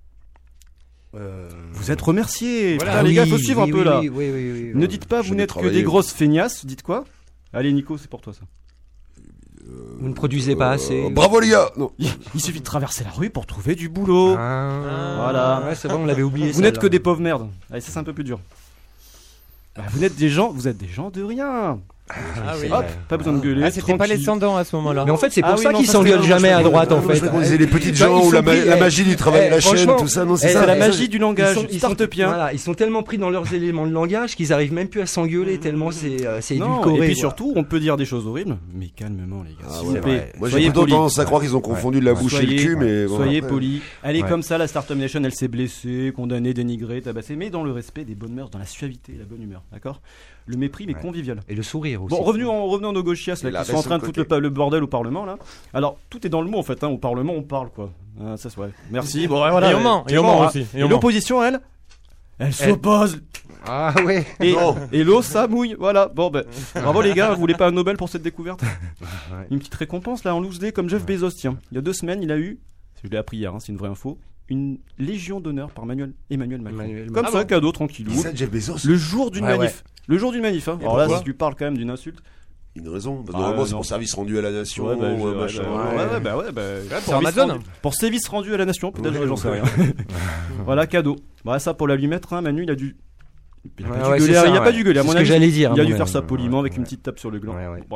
S5: Euh,
S4: Vous êtes remerciés.
S2: Voilà.
S4: Putain, les gars, faut suivre
S5: oui,
S4: un peu
S5: oui,
S4: là.
S5: oui, oui, oui, oui,
S4: Ne
S5: oui.
S4: dites pas
S3: Je
S4: vous
S3: vais
S4: n'êtes que
S3: travailler.
S4: des grosses feignasses, dites quoi? Allez Nico, c'est pour toi ça.
S5: Vous ne produisez pas assez.
S3: Euh, bravo les gars. Non.
S4: Il, il suffit de traverser la rue pour trouver du boulot.
S5: Ah.
S4: Voilà.
S5: Ouais, c'est vrai, on l'avait oublié.
S4: Vous n'êtes
S5: celle-là.
S4: que des pauvres merdes. Allez, ça c'est un peu plus dur. Bah, vous n'êtes des gens, vous êtes des gens de rien.
S2: Ah oui.
S4: Hop, pas besoin de gueuler.
S2: Ah, c'était pas les
S4: tranquille.
S2: cendants à ce moment-là.
S5: Mais en fait, c'est pour
S4: Ah oui,
S5: ça
S4: non,
S5: qu'ils
S4: ça,
S5: s'engueulent
S4: c'est-
S5: jamais à droite en
S3: Parce
S5: fait.
S3: que quand c'est les petites
S5: Bah,
S3: gens
S5: ils
S3: où la,
S5: sont
S3: ma-
S5: pris,
S3: la
S5: eh,
S3: magie du travail
S5: eh,
S3: de la chaîne,
S5: franchement,
S3: tout ça, non, c'est
S5: eh,
S3: ça.
S4: C'est la
S5: Ils
S4: magie du
S5: Ils
S4: langage
S5: sont, ils sont-
S4: start-upien.
S5: voilà, ils sont tellement pris dans leurs éléments de langage qu'ils arrivent même plus à s'engueuler tellement c'est euh, c'est
S4: Non,
S5: édulcoré.
S4: et puis
S5: quoi.
S4: surtout, on peut dire des choses horribles, mais calmement les gars.
S3: Ah
S4: s'il
S3: ouais,
S4: vous plaît.
S5: ouais.
S3: Moi j'ai
S4: Soyez
S3: plutôt
S4: polis.
S3: tendance à croire qu'ils ont confondu la bouche et le
S4: Soyez-
S3: cul, mais bon,
S4: Soyez
S3: après-
S4: polis. Elle est
S5: Ouais.
S4: comme ça, la Startup Nation, elle s'est blessée, condamnée, dénigrée, tabassée, mais dans le respect des bonnes mœurs, dans la suavité et la bonne humeur. D'accord? Le mépris, mais
S5: Ouais.
S4: convivial.
S5: Et le sourire aussi.
S4: Bon, revenons en, revenons en nos gauchias là,
S3: Et la
S4: qui sont en
S3: baisse
S4: train de
S3: au
S4: foutre
S3: côté.
S4: le, pa- le bordel au Parlement là. Alors, tout est dans le mot en fait. Hein. Au Parlement, on parle quoi. Ah, ça, c'est vrai. Merci. Bon, ouais, voilà.
S2: Et on ment,
S4: C'est
S2: et on
S4: bon,
S2: ment
S4: hein.
S2: aussi.
S4: Et
S2: Et on ment.
S4: l'opposition, elle, elle s'oppose.
S5: Ah ouais.
S4: Et,
S3: Non.
S4: et l'eau, ça mouille. Voilà. Bon, ben, bravo les gars. Vous voulez pas un Nobel pour cette découverte? Une petite récompense là en loose day comme Jeff Bezos. Tiens, il y a deux semaines, il a eu, je l'ai appris hier, hein, c'est une vraie info, une légion d'honneur par Manuel, Emmanuel Macron.
S5: Emmanuel
S4: Comme
S5: Macron.
S4: ça, cadeau tranquillou.
S3: Qui ça, Jeff Bezos?
S4: Le jour d'une
S5: Ouais,
S4: manif. Le jour d'une manif. Hein.
S3: Et
S4: Alors là,
S3: pourquoi
S4: si tu parles quand même d'une insulte.
S3: Une raison. Parce que
S4: Ah,
S3: normalement, c'est
S4: non.
S3: pour service rendu à la nation.
S4: Ouais, bah, je-
S3: ou un
S4: ouais,
S3: machin.
S4: bah, ouais, ouais, bah, ouais, bah,
S2: pour
S4: service
S2: Amazon.
S4: rendu- Pour service rendu à la nation, peut-être,
S3: Ouais,
S4: j'en sais
S3: ouais.
S4: rien. Voilà, cadeau. Bah, ça, pour la lui mettre, hein, Manu, il a dû. Il a
S5: Ouais,
S4: pas
S5: ouais,
S4: dû
S5: c'est
S4: gueuler,
S5: ça,
S4: il a pas
S5: ouais.
S4: dû gueuler, à
S5: C'est
S4: mon
S5: ce que
S4: avis.
S5: j'allais dire, à
S4: Il a
S5: mon
S4: dû faire
S5: avis.
S4: ça poliment
S5: Ouais,
S4: avec une
S5: ouais.
S4: petite tape sur le gland.
S5: Ouais, ouais.
S4: Bref.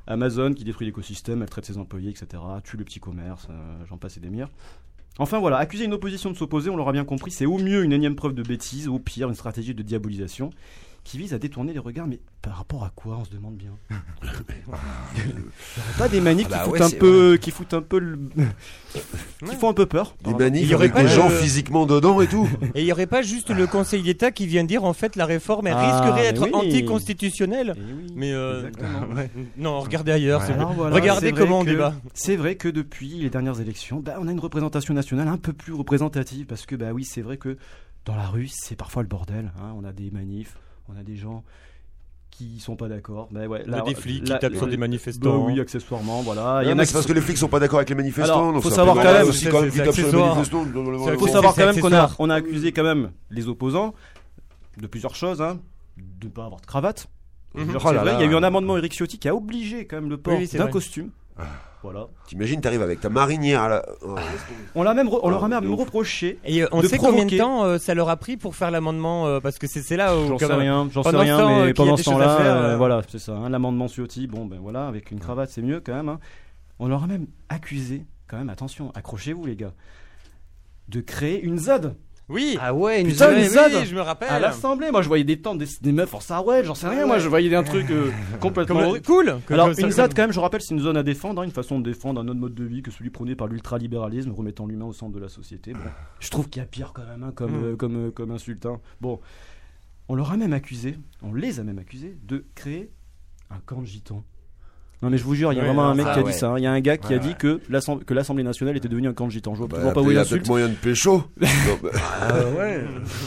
S4: Amazon qui détruit l'écosystème, maltraite ses employés, et cetera. Tue le petit commerce, euh, j'en passe et des mires. Enfin voilà, accuser une opposition de s'opposer, on l'aura bien compris, c'est au mieux une énième preuve de bêtise, au pire une stratégie de diabolisation qui vise à détourner les regards, mais par rapport à quoi, on se demande bien. Il n'y aurait pas des manifs
S5: Ah bah
S4: qui, foutent
S5: ouais,
S4: un
S5: c'est
S4: peu, qui foutent un peu le... qui font un peu peur.
S3: Des manifs
S2: Il y aurait
S3: avec
S2: pas
S3: des
S2: de-
S3: gens physiquement dedans et tout.
S2: Et il n'y aurait pas juste le Conseil d'État qui vient dire en fait la réforme elle
S4: Ah,
S2: risquerait
S4: mais
S2: d'être
S4: oui.
S2: anticonstitutionnelle.
S4: Eh oui,
S2: Mais euh,
S4: exactement.
S2: ouais. non, regardez ailleurs. s'il vous plaît.
S4: Alors voilà,
S2: regardez
S4: c'est vrai
S2: comment on
S4: que-
S2: débat.
S4: C'est vrai que depuis les dernières élections, bah, on a une représentation nationale un peu plus représentative parce que bah oui, c'est vrai que dans la rue, c'est parfois le bordel. Hein. On a des manifs, on a des gens qui sont pas d'accord. Bah ouais,
S2: On a
S4: la-
S2: des flics
S4: la-
S2: qui tapent sur
S4: la-
S2: des
S4: Bah
S2: manifestants.
S4: oui, accessoirement, voilà. Il y
S3: Non,
S4: en
S3: mais
S4: a
S3: c'est
S4: qui
S3: parce
S4: sont-
S3: que les flics sont pas d'accord avec les manifestants.
S4: Alors,
S3: donc
S4: faut
S3: c'est un
S4: savoir
S3: peu
S4: quand
S3: normal
S4: même,
S3: aussi
S2: c'est-
S3: quand même
S2: c'est
S3: qu'ils tapent sur les
S2: accessoire.
S3: manifestants.
S2: C'est-
S4: faut
S2: c'est-
S4: savoir
S2: c'est
S4: quand même qu'on a,
S2: accessoire.
S4: on a accusé quand même les opposants de plusieurs choses, hein, de ne pas avoir de cravate.
S2: Mhm.
S4: C'est
S5: Oh là
S4: vrai,
S5: là.
S4: il y a eu un amendement Éric Ciotti qui a obligé quand même le port
S2: Oui, c'est
S4: d'un
S2: vrai.
S4: costume. Voilà.
S3: T'imagines, t'arrives avec ta marinière là. Oh, laisse tomber.
S4: On l'a même, re- on leur a
S3: Ah,
S4: même
S3: de ouf.
S4: reproché.
S2: Et euh, on
S4: de
S2: sait combien de
S4: provoquer.
S2: temps euh, ça leur a pris pour faire l'amendement euh, parce que c'est c'est là où
S4: J'en sais
S2: quand même-
S4: rien, j'en sais
S2: pendant ce
S4: rien,
S2: temps, euh,
S4: mais
S2: qu'il y a
S4: pendant
S2: des
S4: ce
S2: choses à
S4: temps-là,
S2: faire,
S4: euh,
S2: euh,
S4: voilà, c'est ça. Hein, l'amendement Ciotti, bon ben voilà, avec une cravate c'est mieux quand même. Hein. On leur a même accusé, quand même, attention, accrochez-vous les gars, de créer une Z A D
S2: Oui.
S5: Ah ouais, une
S4: Putain,
S5: zone-
S4: une
S2: oui,
S4: Z A D
S2: oui, je me rappelle.
S4: à l'Assemblée. Moi je voyais des tentes, des, des meufs en sarouel, j'en sais rien. Moi je voyais un truc euh, complètement.
S2: Comme- cool. que-
S4: Alors,
S2: que ça-
S4: une Z A D, quand même, je rappelle, c'est une zone à défendre, hein, une façon de défendre un autre mode de vie que celui prôné par l'ultralibéralisme, remettant l'humain au centre de la société. Bon, je trouve qu'il y a pire quand même, hein, comme,
S2: Mm.
S4: euh, comme, euh, comme insulte. Hein. Bon, on leur a même accusé, on les a même accusés de créer un camp de gitans. Non, mais je vous jure, il y a
S2: Ouais,
S4: vraiment un
S2: alors
S4: mec
S5: ça,
S4: qui a
S5: ouais.
S4: dit ça. hein. Il y a un gars qui
S5: Ouais,
S4: a dit
S5: ouais.
S4: que l'Assemblée, que l'Assemblée nationale était devenue un camp de gitans. Je vois
S3: Bah,
S4: toujours pas où
S3: il
S4: il
S3: y a
S4: insulte.
S3: peut-être moyen de pécho. Non, bah,
S5: Ah ouais.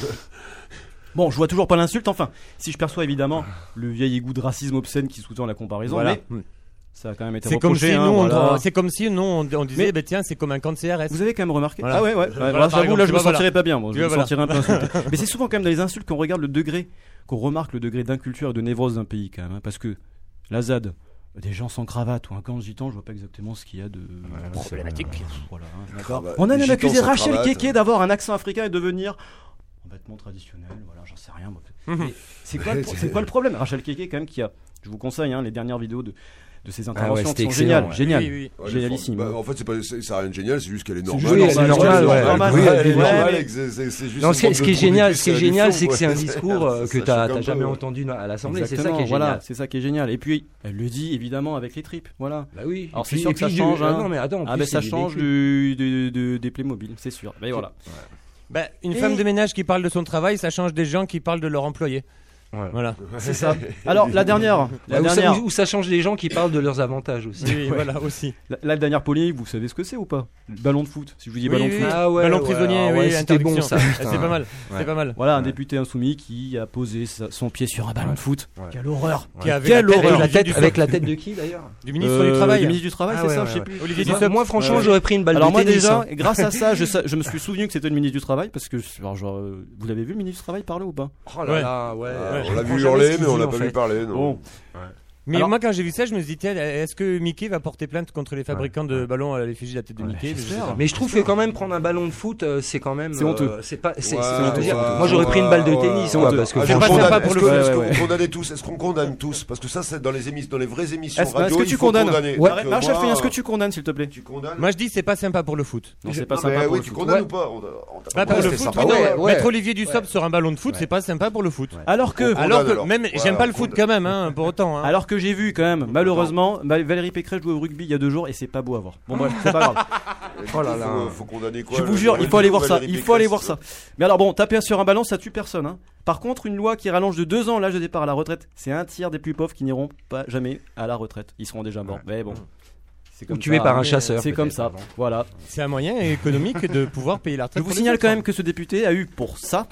S4: Bon, je vois toujours pas l'insulte. Enfin, si je perçois évidemment le vieil égout de racisme obscène qui sous-tend la comparaison,
S2: Voilà.
S4: mais ça a quand même été
S2: C'est comme
S4: reproché.
S2: si
S4: hein,
S2: nous, on,
S4: voilà.
S2: c'est comme si nous, on, on disait,
S4: Mais-
S2: bah, tiens, c'est comme un camp de C R S.
S4: Vous avez quand même remarqué
S2: Voilà.
S4: Ah ouais, ouais.
S2: Voilà,
S4: ouais,
S2: par
S4: j'avoue,
S2: exemple,
S4: là, je
S2: tu
S4: me
S2: vois,
S4: sentirais pas bien. Moi,
S2: Tu
S4: je me
S2: vois, voilà.
S4: sentirais un peu insulté. Mais c'est souvent quand même dans les insultes qu'on regarde le degré, qu'on remarque le degré d'inculture et de névrose d'un pays, quand même. hein, parce que la Z A D, des gens sans cravate ou un camp de gitans, je vois pas exactement ce qu'il y a de
S2: Problématique.
S4: Voilà, hein,
S3: Ah
S4: d'accord.
S3: bah,
S4: On a
S3: les
S4: même
S3: gitans
S4: accusé
S3: sans
S4: Rachel
S3: cravate.
S4: Keke d'avoir un accent africain et de venir en vêtements traditionnels. Voilà, j'en sais rien. moi.
S2: Mhm.
S4: Mais c'est quoi, le pro- c'est quoi le problème Rachel Keke, quand même, qui a. Je vous conseille hein, les dernières vidéos de, de ses interventions
S5: c'était
S4: qui sont
S5: excellent,
S4: géniales.
S5: ouais.
S4: Géniales.
S2: Oui, oui, oui.
S3: ouais,
S4: Génialissime.
S3: bah, en fait, c'est pas, c'est- ça n'a rien de génial, c'est juste qu'elle est
S4: C'est
S3: normale.
S4: juste
S5: Oui, elle est normale, ouais.
S4: normale.
S5: Oui, elle est
S3: Elle est
S4: Ouais,
S3: normale,
S4: mais-
S3: et que c'est- c'est- c'est juste
S5: Non,
S3: une
S5: ce qui,
S3: bande
S5: ce
S3: de
S5: qui est génial,
S3: productrices
S5: ce qui est
S3: à
S5: génial,
S3: l'émission,
S5: c'est que
S3: ouais.
S5: c'est un discours euh, que
S3: Ça
S5: t'as
S3: choque un
S5: t'as
S3: peu,
S5: jamais
S3: ouais.
S5: entendu à l'Assemblée. C'est ça
S4: Exactement,
S5: qui est
S4: voilà,
S5: génial.
S4: c'est ça qui est génial. Et puis, elle le dit évidemment avec les tripes, voilà.
S5: Bah oui.
S4: Alors
S5: Et
S4: c'est
S5: puis-
S4: sûr
S5: et
S4: que ça
S5: puis,
S4: change.
S5: du-
S4: Hein.
S5: ah non, mais attends. en
S4: Ah
S5: plus,
S4: ben ça
S5: c'est des
S4: change
S5: véhicules.
S4: du, du- de- des Playmobil, c'est sûr. Ben voilà.
S2: Bah, une
S4: Et-
S2: femme de ménage qui parle de son travail, ça change des gens qui parlent de leur employé.
S5: Ouais.
S2: Voilà.
S4: C'est ça. Alors la dernière, la
S5: Ouais, ou, ça,
S4: dernière,
S5: ou- ou ça change les gens qui parlent de leurs avantages aussi.
S2: Oui, voilà aussi.
S4: la, la dernière polémique, vous savez ce que c'est ou pas Le ballon de foot. Si je vous dis
S2: Oui,
S4: ballon
S2: oui,
S4: de
S2: oui.
S4: foot.
S5: Ah ouais,
S2: Ballon
S5: ouais,
S2: prisonnier,
S5: ah
S2: oui,
S5: ouais, c'était bon
S2: interdiction.
S5: ça.
S2: Ah,
S5: putain.
S2: c'est pas mal.
S5: Ouais.
S2: C'est pas mal.
S4: Voilà un député insoumis qui a posé sa- son pied sur un ballon de foot.
S5: Ouais.
S4: Quelle horreur
S2: Qui avait
S4: Quelle
S2: la tête-
S4: horreur.
S5: Avec la tête,
S2: du,
S5: avec la tête de qui d'ailleurs
S2: du ministre
S4: Euh,
S2: du Travail.
S4: Du ministre du Travail,
S5: Ah
S4: c'est
S5: ouais,
S4: ça,
S5: ouais,
S4: je sais
S5: ouais.
S4: plus.
S2: Olivier
S5: Moi,
S2: Dussopt.
S5: moi, franchement,
S4: Ouais.
S5: j'aurais pris une balle
S4: Alors
S5: de
S4: moi
S5: tennis.
S4: déjà,
S5: hein.
S4: grâce à ça, je, sa- je me suis souvenu que c'était le ministre du Travail parce que alors, genre, euh, vous l'avez vu le ministre du Travail parler ou pas
S5: Oh là
S2: Ouais.
S5: là, ouais.
S3: Ah,
S5: Je
S3: on l'a
S5: comprends
S3: vu
S5: jamais
S3: hurler,
S5: ce qu'il
S3: mais on
S5: dit,
S3: l'a
S5: en
S3: pas
S5: fait.
S3: vu parler. Non.
S4: Bon,
S2: Mais
S4: Alors-
S2: moi, quand j'ai vu ça, je me suis dit, tiens, est-ce que Mickey va porter plainte contre les fabricants de ballons à l'effigie de la tête de
S5: Ouais,
S2: Mickey Je sais
S4: j'espère.
S2: pas.
S5: Mais je trouve que quand même prendre un ballon de foot, euh, c'est quand même.
S4: C'est honteux.
S5: euh, C'est pas. c'est-
S3: Ouais,
S5: c'est-
S3: ouais,
S5: je veux dire,
S3: ouais,
S5: moi, j'aurais pris une balle de
S3: ouais,
S5: tennis,
S3: ouais,
S5: quoi,
S4: ouais.
S5: parce que
S3: Ah,
S2: C'est
S3: je
S2: pas
S3: condamne-
S2: sympa pour
S3: est-ce
S2: le
S3: que-
S4: foot.
S3: Est-ce
S4: Ouais,
S3: qu'on
S4: ouais.
S3: condamne tous Est-ce qu'on condamne tous Parce que ça, c'est dans les émissions, dans les vraies émissions
S4: Est-ce
S3: radio.
S4: est-ce que
S3: il
S4: tu
S3: faut
S4: condamnes
S3: condamner.
S5: Ouais.
S3: Donc, euh,
S4: Marshall
S3: moi,
S4: Fay, est-ce que tu condamnes s'il te plaît
S3: Tu condamnes
S2: Moi, je dis, c'est pas sympa pour le foot.
S4: Non, c'est
S3: Non,
S4: pas
S3: mais
S4: sympa pour
S3: oui,
S4: le
S3: tu
S4: foot.
S3: condamnes
S5: Ouais.
S3: ou pas On a- on t'a
S2: Pas
S3: pas
S2: pour
S3: dit
S2: le
S3: que
S2: foot,
S3: c'était
S2: oui,
S3: sympa.
S2: non.
S5: ouais, ouais.
S2: Mettre Olivier Dussopt sur un ballon de foot, c'est pas sympa pour le foot.
S4: Alors que,
S3: On
S2: Alors
S3: condamne,
S2: que,
S3: alors.
S2: même,
S3: Ouais,
S2: j'aime pas
S3: on
S2: le foot
S3: condamne.
S2: quand même, hein, pour autant. hein.
S4: alors que j'ai vu quand même, malheureusement, bah, Valérie Pécresse jouer au rugby il y a deux jours et c'est pas beau à voir. Bon bref, c'est pas grave.
S3: Oh
S5: là là.
S3: Faut, faut condamner quoi
S4: Je vous
S3: le-
S4: jure,
S3: le
S4: il faut aller voir ça.
S3: Valérie
S4: Il faut aller voir
S3: Pécresse.
S4: ça. Mais alors bon, taper sur un ballon, ça tue personne. Hein. Par contre, une loi qui rallonge de deux ans l'âge de départ à la retraite, c'est un tiers des plus pauvres qui n'iront pas jamais à la retraite. Ils seront déjà morts. Mais bon, c'est
S5: Ou
S4: comme
S5: tué
S4: ça.
S5: par un
S2: mais
S5: chasseur.
S4: C'est comme
S5: peut-être,
S4: ça.
S5: avant.
S4: Voilà.
S2: C'est un moyen économique de pouvoir payer la
S4: Je
S2: retraite.
S4: vous
S2: pour les
S4: signale
S2: autres,
S4: quand
S2: hein.
S4: même que ce député a eu pour ça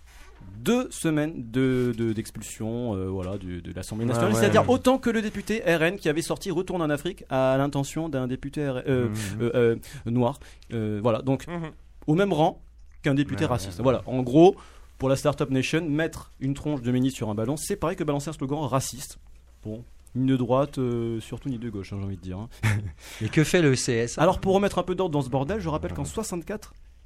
S4: deux semaines de, de- d'expulsion euh, voilà, du- de l'Assemblée nationale.
S5: Ouais, ouais.
S4: C'est-à-dire autant que le député R N qui avait sorti Retourne en Afrique à l'intention d'un député R- euh,
S5: Mhm.
S4: euh, euh, noir. Euh, voilà, donc
S2: Mhm.
S4: au même rang qu'un député
S5: Ouais,
S4: raciste.
S5: ouais.
S4: Voilà, en gros, pour la Startup Nation, mettre une tronche de ministre sur un ballon, c'est pareil que balancer un slogan raciste. Bon, ni de droite, euh, surtout ni de gauche, hein, j'ai envie de dire. hein.
S5: Mais que fait le C S?
S4: Alors pour remettre un peu d'ordre dans ce bordel, je rappelle qu'en soixante-quatre,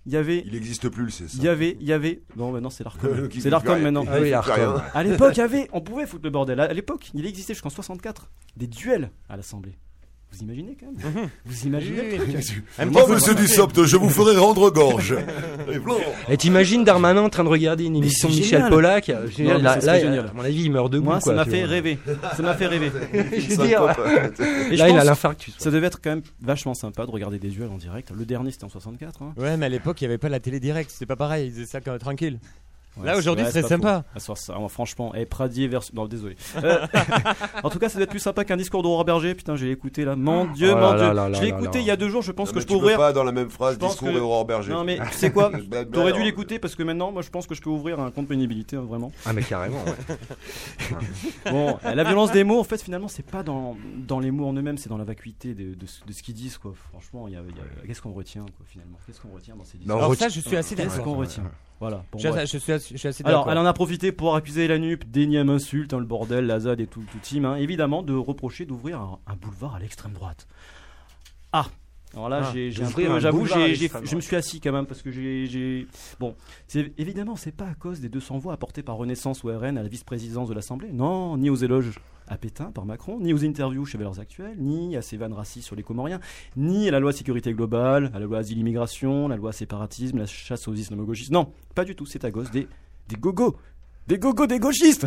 S4: il y avait,
S3: Il n'existe plus le C S A.
S4: il y avait, il y avait. Non, maintenant c'est l'Arcom.
S3: Qui
S4: C'est
S3: fait
S4: l'Arcom
S3: rien.
S4: maintenant.
S5: Ah oui,
S3: Il fait
S5: l'Arcom.
S3: rien.
S4: À l'époque, il y avait, on pouvait foutre le bordel. À l'époque, il existait jusqu'en soixante-quatre des duels à l'Assemblée. Vous imaginez quand même Vous imaginez le truc
S2: Un petit
S3: Moi,
S2: peu-
S3: monsieur Dussopt, je vous ferai rendre gorge. Et blanc.
S5: Et t'imagines Darmanin en train de regarder une émission de
S4: c'est
S5: Michel
S4: génial.
S5: Polak.
S4: Non,
S5: Génial,
S4: mais
S5: là,
S4: ça serait
S5: là,
S4: génial.
S5: à mon avis, il meurt debout.
S4: Moi, ça
S5: quoi,
S4: m'a
S5: tu
S4: fait
S5: vois.
S4: rêver. Ça m'a fait rêver.
S5: Je veux dire,
S4: Et je
S5: là, il a
S4: pense-
S5: l'infarctus.
S4: Ça devait être quand même vachement sympa de regarder des duels en direct. Le dernier, c'était en soixante-quatre. Hein.
S2: Ouais, mais à l'époque, il n'y avait pas la télé directe, c'était pas pareil, ils faisaient ça comme tranquille.
S4: Ouais,
S2: Là,
S4: c'est-
S2: aujourd'hui,
S4: ouais,
S2: c'est
S4: pas
S2: sympa.
S4: faux. Ah, ça, ça, franchement, et Pradier versus. Non, désolé. Euh, en tout cas, ça doit être plus sympa qu'un discours d'Aurore Berger. Putain, j'ai écouté là. Mon Dieu,
S5: Oh
S4: mon
S5: là
S4: Dieu.
S5: là là
S4: Je l'ai
S5: là
S4: écouté
S5: là.
S4: il y a deux jours. Je pense
S3: Non,
S4: que
S3: mais
S4: je
S3: tu
S4: peux
S3: peux
S4: ouvrir.
S3: pas dans la même phrase
S4: Je pense
S3: discours
S4: que-
S3: d'Aurore Berger.
S4: Non, mais tu sais quoi
S3: Bah, bah,
S4: T'aurais dû
S3: alors,
S4: l'écouter parce que maintenant, moi, je pense que je peux ouvrir un compte pénibilité, hein, vraiment.
S5: Ah, mais carrément. Ouais.
S4: Bon, euh, la violence des mots, en fait, finalement, c'est pas dans, dans les mots en eux-mêmes, c'est dans la vacuité de, de, ce- de ce qu'ils disent, quoi. Franchement, il y a, il y a- qu'est-ce qu'on retient, quoi, finalement Qu'est-ce qu'on retient dans ces discours
S5: Bah, on
S2: Alors
S5: retient-
S2: ça, je suis assez
S4: Qu'est-ce
S2: d'accord.
S4: qu'on retient Voilà. Bon,
S2: Je suis
S4: bref.
S2: assez- je suis assez- je suis assez
S4: Alors,
S2: d'accord.
S4: elle en a profité pour accuser la N U P d'énième insulte, hein, le bordel, la Z A D et tout, tout team, hein, évidemment, de reprocher d'ouvrir un, un boulevard à l'extrême droite. Ah alors là,
S2: Ah,
S4: j'ai, j'ai un
S5: d'ouvrir
S4: peu,
S5: un
S4: j'avoue,
S5: boulevard à
S4: j'ai, j'ai-
S5: l'extrême
S4: je me suis assis quand même parce que j'ai, j'ai... bon, c'est, évidemment, c'est pas à cause des deux cents voix apportées par Renaissance ou R N à la vice-présidence de l'Assemblée, non, ni aux éloges à Pétain par Macron, ni aux interviews chez Valeurs Actuelles, ni à ces vannes racistes sur les Comoriens, ni à la loi sécurité globale, à la loi asile-immigration, la loi séparatisme, la chasse aux islamo-gauchistes. Non, pas du tout, c'est à cause des, des gogos. Des gogos, des gauchistes.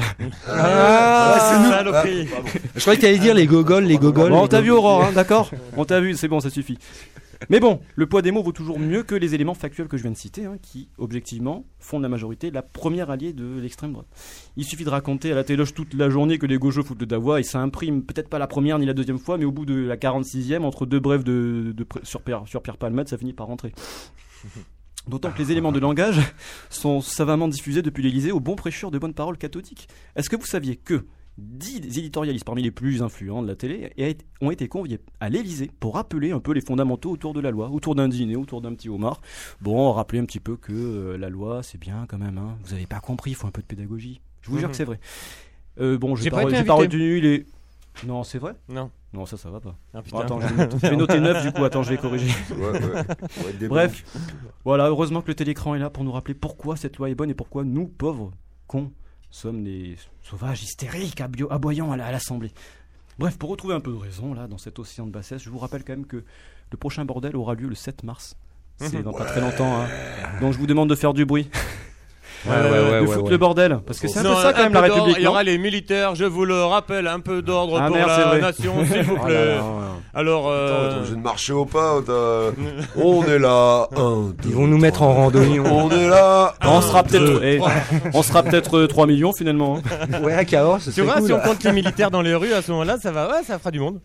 S5: Ah,
S2: Saloperie.
S5: je croyais que t'allais dire les gogoles, les gogoles.
S4: Bon, on
S5: les
S4: t'a vu
S5: gogoles.
S4: Aurore, hein, d'accord On t'a vu, c'est bon, ça suffit. Mais bon, le poids des mots vaut toujours mieux que les éléments factuels que je viens de citer, hein, qui, objectivement, font de la majorité la première alliée de l'extrême droite. Il suffit de raconter à la téloge toute la journée que les gauchos foutent le Davois et ça imprime peut-être pas la première ni la deuxième fois, mais au bout de la quarante-sixième, entre deux brèves de, de, sur, Pierre, sur Pierre Palmade, ça finit par rentrer. D'autant que les éléments de langage sont savamment diffusés depuis l'Élysée aux bons prêcheurs de bonnes paroles cathodiques. Est-ce que vous saviez que dix éditorialistes parmi les plus influents de la télé ont été conviés à l'Élysée pour rappeler un peu les fondamentaux autour de la loi, autour d'un dîner, autour d'un petit homard. Bon, rappeler un petit peu que euh, la loi, c'est bien quand même. Hein. Vous n'avez pas compris, il faut un peu de pédagogie. Je vous jure que c'est vrai. Euh, bon, j'ai
S2: J'ai
S4: pas,
S2: pas été
S4: j'ai pas
S2: invité.
S4: retenu les... Non, c'est vrai
S2: Non.
S4: Non, ça, ça va pas.
S2: Ah, putain.
S4: Bon, attends, je vais, noter, je vais noter neuf du coup. Attends, je vais corriger.
S3: Ouais, ouais. Ouais, des
S4: Bref, voilà, heureusement que le télécran est là pour nous rappeler pourquoi cette loi est bonne et pourquoi nous, pauvres cons, sommes des sauvages hystériques abio- aboyants à la- à l'Assemblée. Bref, pour retrouver un peu de raison là dans cet océan de bassesse, je vous rappelle quand même que le prochain bordel aura lieu le sept mars. C'est dans pas très longtemps, hein. Donc je vous demande de faire du bruit.
S5: Ouais, ouais, ouais,
S4: de
S5: ouais,
S4: foutre
S5: ouais.
S4: le bordel, parce que c'est un
S2: Non,
S4: peu ça quand même la
S2: peu d'ordre,
S4: République.
S2: Il y
S4: non
S2: aura les militaires, je vous le rappelle, un peu d'ordre
S4: Ah,
S2: pour
S4: merde, c'est
S2: la
S4: vrai.
S2: nation, s'il vous
S5: Oh là
S2: plaît.
S5: là, ouais.
S2: Alors,
S3: Attends,
S2: euh,
S3: t'es obligé de marcher au pas. t'as- On est là. Un, deux,
S5: Ils vont nous mettre en randonnée. on-
S3: On est là.
S4: on
S3: un,
S4: sera peut-être,
S3: deux,
S4: eh, on sera peut-être euh, trois millions finalement. hein.
S5: Ouais, à Cahors, ce
S2: tu
S5: serait
S2: vois,
S5: cool.
S2: si on compte les militaires dans les rues à ce moment-là, ça va, ouais, ça fera du monde.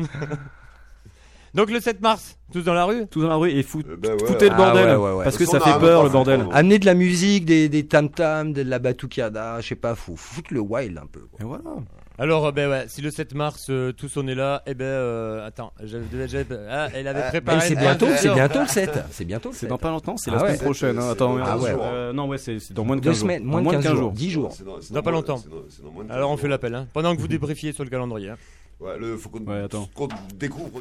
S2: Donc le sept mars, tous dans la rue.
S4: Tous dans la rue et fout-
S3: Eh ben ouais.
S4: foutez le
S5: Ah,
S4: bordel,
S5: ouais, ouais, ouais.
S4: parce que
S3: De
S4: ça
S3: toute façon,
S4: fait
S3: on a
S4: peur
S3: un
S4: le
S3: peu
S4: bordel.
S3: foutre,
S5: Amener de la musique, des, des tam-tams, de la batucada, je sais pas, faut foutre le wild un peu. quoi.
S4: Et voilà.
S2: Alors, euh, ben ouais, si le sept mars, euh, tous on est là, eh ben, euh, attends, j'avais, j'avais, ah, elle avait
S3: Ah,
S2: préparé.
S5: Mais c'est
S2: une
S5: bientôt,
S2: phrase.
S5: c'est bientôt le sept. C'est bientôt le
S4: C'est
S5: sept.
S4: dans pas longtemps, c'est
S5: Ah
S4: la
S5: ouais.
S4: semaine prochaine. hein.
S3: C'est-
S4: Attends,
S3: c'est
S5: dans
S3: quinze
S5: ouais.
S3: jours.
S4: euh, non, ouais, c'est c'est dans moins de
S5: Deux
S4: quinze jours.
S5: semaines,
S4: Dans
S5: moins de quinze jours.
S4: jours.
S5: dix jours.
S3: C'est dans- c'est
S2: Dans pas
S3: moins-
S2: longtemps.
S3: c'est dans- c'est dans moins de
S2: Alors on
S3: quinze
S2: fait
S3: jours.
S2: l'appel, hein, pendant que vous débriefiez sur le calendrier. hein.
S3: Ouais, le faut qu'on
S4: Ouais, attends.
S3: qu'on découvre.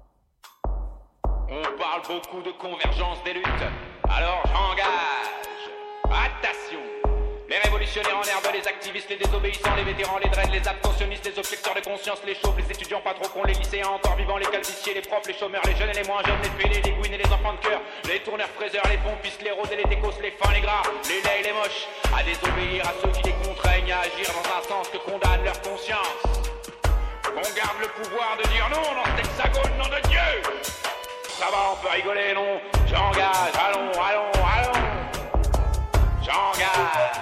S7: On parle beaucoup de convergence des luttes, alors j'engage. Attention. Les révolutionnaires en herbe, les activistes, les désobéissants, les vétérans, les dreads, les abstentionnistes, les objecteurs de conscience, les chauves, les étudiants pas trop cons, les lycéens encore vivants, les calviciers, les profs, les chômeurs, les jeunes et les moins jeunes, les fêlés, les gouines et les enfants de cœur, les tourneurs fraiseurs, les pompistes, les roses et les décos, les fins, les gras, les laids et les moches, à désobéir à ceux qui les contraignent à agir dans un sens que condamne leur conscience. On garde le pouvoir de dire non dans cet hexagone, nom de Dieu. Ça va, on peut rigoler, non? J'engage, allons, allons, allons. J'engage.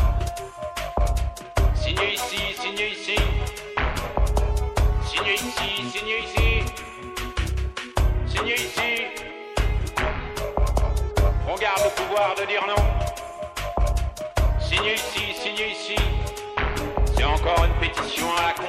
S7: Signez ici, signez ici. Signez ici, signez ici. Signez ici. On garde le pouvoir de dire non. Signez ici, signez ici. C'est encore une pétition à la con.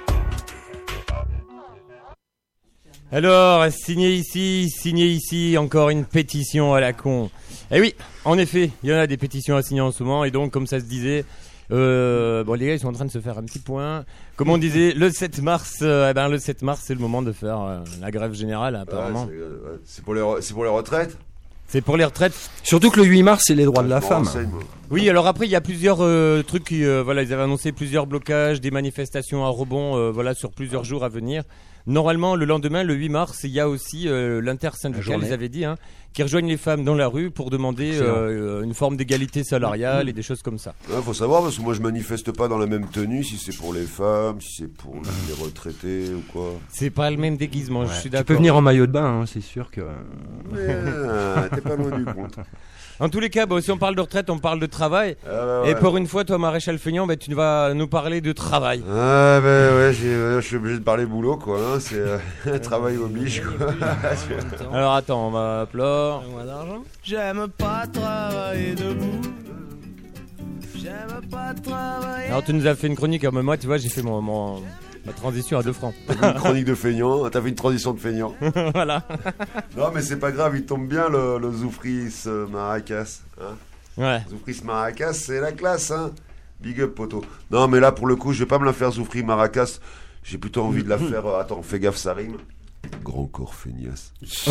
S2: Alors, signez ici, signez ici, encore une pétition à la con. Eh oui, en effet, il y en a des pétitions à signer en ce moment, et donc, comme ça se disait, euh, bon, les gars, ils sont en train de se faire un petit point. Comme on disait, le sept mars, euh, eh ben, le sept mars, c'est le moment de faire euh, la grève générale, apparemment.
S3: Ouais, c'est, euh, ouais. C'est pour les re- c'est pour les retraites.
S2: C'est pour les retraites.
S5: Surtout que le huit mars, c'est les droits de la
S3: Je m'en
S5: femme.
S3: renseigne, moi.
S2: Oui, alors après, il y a plusieurs euh, trucs qui, euh, voilà, ils avaient annoncé plusieurs blocages, des manifestations à rebond, euh, voilà, sur plusieurs jours à venir. Normalement, le lendemain, le huit mars, il y a aussi euh, l'intersyndicale, ils avaient dit, hein, qui rejoignent les femmes dans la rue pour demander euh, une forme d'égalité salariale et des choses comme ça.
S3: Il faut savoir, parce que moi je manifeste pas dans la même tenue, si c'est pour les femmes, si c'est pour les retraités ou quoi.
S2: C'est pas le même déguisement, je suis
S5: Tu
S2: d'accord.
S5: peux venir en maillot de bain, hein, c'est sûr que.
S3: Mais, euh, t'es pas loin du compte.
S2: En tous les cas, bah, si on parle de retraite, on parle de travail.
S3: Ah, bah, ouais.
S2: Et pour une fois, toi, Maréchal Feignant, bah, tu vas nous parler de travail.
S3: Ah ben ouais, j'ai, euh, je suis obligé de parler boulot quoi, hein, c'est euh, travail oblige quoi.
S2: Alors attends, on va appeler.
S8: J'aime pas travailler debout. J'aime pas travailler.
S2: Alors tu nous as fait une chronique, mais moi, tu vois, j'ai fait mon, mon- ma transition à deux francs.
S3: T'as fait une chronique de feignant, t'as fait une transition de feignant.
S2: Voilà.
S3: Non mais c'est pas grave, il tombe bien le, le Zoufris euh, Maracas. Hein.
S2: Ouais.
S3: Zoufris Maracas, c'est la classe, hein. Big up poto. Non mais là pour le coup, je vais pas me la faire Zoufris Maracas, j'ai plutôt envie de la faire. euh, attends, fais gaffe, ça rime. Grand corps feignasse.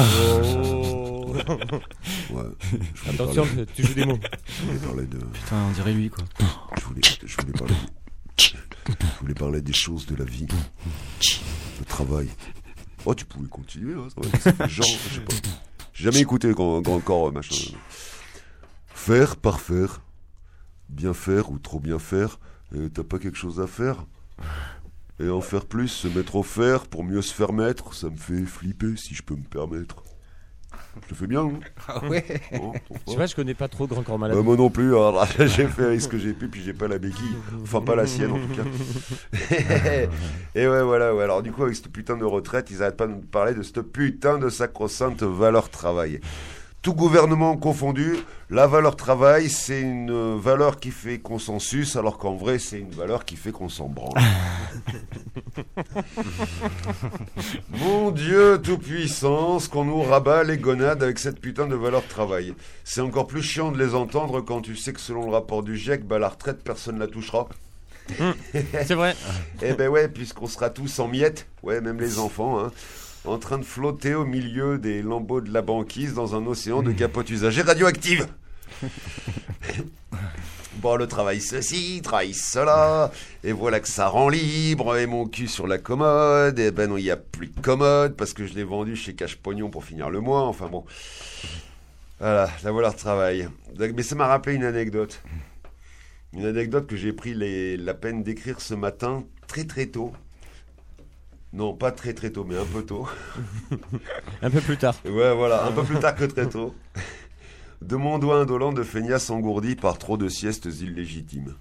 S2: Oh.
S3: Ouais. Je voulais
S2: Attention,
S3: parler-
S2: tu joues des mots.
S3: je voulais parler de.
S4: Putain, on dirait lui, quoi.
S3: Je voulais, je voulais parler. Je voulais parler des choses de la vie, le travail. Oh, tu pouvais continuer, hein, ça va, ça fait genre, je sais pas. J'ai jamais écouté grand, grand corps, euh, machin. Faire par faire, bien faire ou trop bien faire, et t'as pas quelque chose à faire. Et en faire plus, se mettre au faire pour mieux se faire mettre, ça me fait flipper si je peux me permettre. Je le fais bien, non?
S5: Ah ouais.
S3: Bon,
S2: Je sais pas, je connais pas trop Grand Corps Malade.
S3: bah, moi non plus, alors là, j'ai fait avec ce que j'ai pu, puis j'ai pas la béquille. Enfin, pas la sienne en tout cas. Et ouais, voilà, ouais. Alors, du coup, avec cette putain de retraite, ils arrêtent pas de nous parler de cette putain de sacro-sainte valeur travail. Tout gouvernement confondu, la valeur travail, c'est une valeur qui fait consensus, alors qu'en vrai, c'est une valeur qui fait qu'on s'en branle. Mon Dieu tout-puissant, ce qu'on nous rabat les gonades avec cette putain de valeur travail. C'est encore plus chiant de les entendre quand tu sais que selon le rapport du GIEC, bah, la retraite, personne ne la touchera.
S2: C'est vrai.
S3: Eh ben ouais, puisqu'on sera tous en miettes, ouais, même les enfants, hein, en train de flotter au milieu des lambeaux de la banquise dans un océan de capote usagée radioactive. Bon, le travail ceci, travail cela, et voilà que ça rend libre, et mon cul sur la commode, et ben non, il n'y a plus de commode, parce que je l'ai vendu chez Cache Pognon pour finir le mois, enfin bon. Voilà, la voilà le travail. Mais ça m'a rappelé une anecdote. Une anecdote que j'ai pris les, la peine d'écrire ce matin, très très tôt. Non, pas très très tôt, mais un peu tôt.
S2: Un peu plus tard.
S3: Ouais, voilà, un peu plus tard que très tôt. De mon doigt indolent de feignasse engourdi par trop de siestes illégitimes.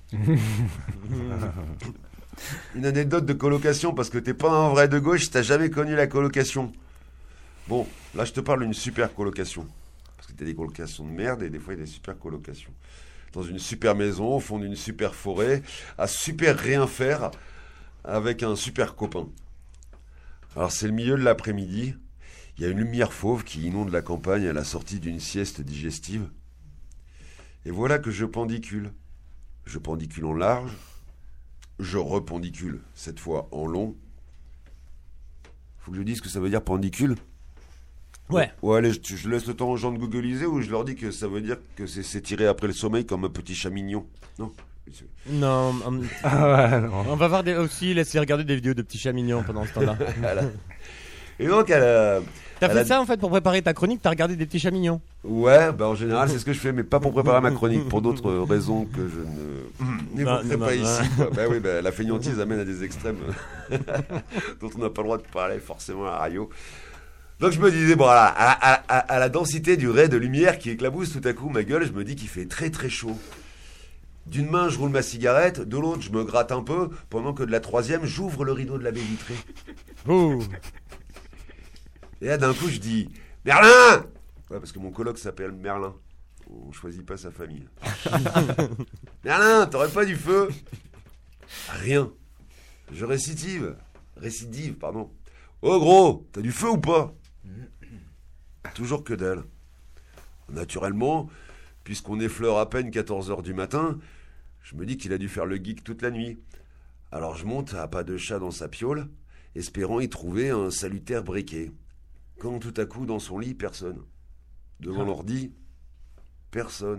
S3: Une anecdote de colocation, parce que t'es pas un vrai de gauche si t'as jamais connu la colocation. Bon, là je te parle d'une super colocation. Parce que t'as des colocations de merde et des fois il y a des super colocations. Dans une super maison, au fond d'une super forêt, à super rien faire, avec un super copain. Alors c'est le milieu de l'après-midi. Il y a une lumière fauve qui inonde la campagne à la sortie d'une sieste digestive. Et voilà que je pendicule. Je pendicule en large. Je rependicule, cette fois en long. Faut que je dise ce que ça veut dire pendicule?
S2: Ouais.
S3: Ouais, allez, je, je laisse le temps aux gens de googliser ou je leur dis que ça veut dire que c'est s'étirer après le sommeil comme un petit chat mignon. Non.
S2: Non, hum,
S5: Ah ouais, non.
S2: on va voir des, aussi, laisser regarder des vidéos de petits chats mignons pendant ce temps-là.
S3: Voilà. Et donc, elle a...
S2: T'as
S3: elle
S2: fait
S3: a-
S2: ça en fait pour préparer ta chronique, t'as regardé des petits chats mignons.
S3: Ouais, bah en général, c'est ce que je fais, mais pas pour préparer ma chronique, pour d'autres euh, raisons que je ne n'évoquerai
S2: bah,
S3: pas
S2: bah,
S3: ici. Quoi. Bah oui, bah, la fainéantise amène à des extrêmes dont on n'a pas le droit de parler forcément à la radio. Donc je me disais, bon, à, à, à, à la densité du ray de lumière qui éclabousse tout à coup ma gueule, je me dis qu'il fait très très chaud. D'une main, je roule ma cigarette, de l'autre, je me gratte un peu, pendant que de la troisième, j'ouvre le rideau de la baie vitrée.
S2: Oh.
S3: Et là, d'un coup, je dis « Merlin !» Ouais, parce que mon coloc s'appelle Merlin. On choisit pas sa famille. « Merlin, t'aurais pas du feu ?» Rien. Je récidive. Récidive, pardon. « Oh gros, t'as du feu ou pas ?» Toujours que dalle. Naturellement, puisqu'on effleure à peine quatorze heures du matin, je me dis qu'il a dû faire le geek toute la nuit. Alors je monte à pas de chat dans sa piole, espérant y trouver un salutaire briquet. Quand tout à coup, dans son lit, personne. Devant l'ordi, personne.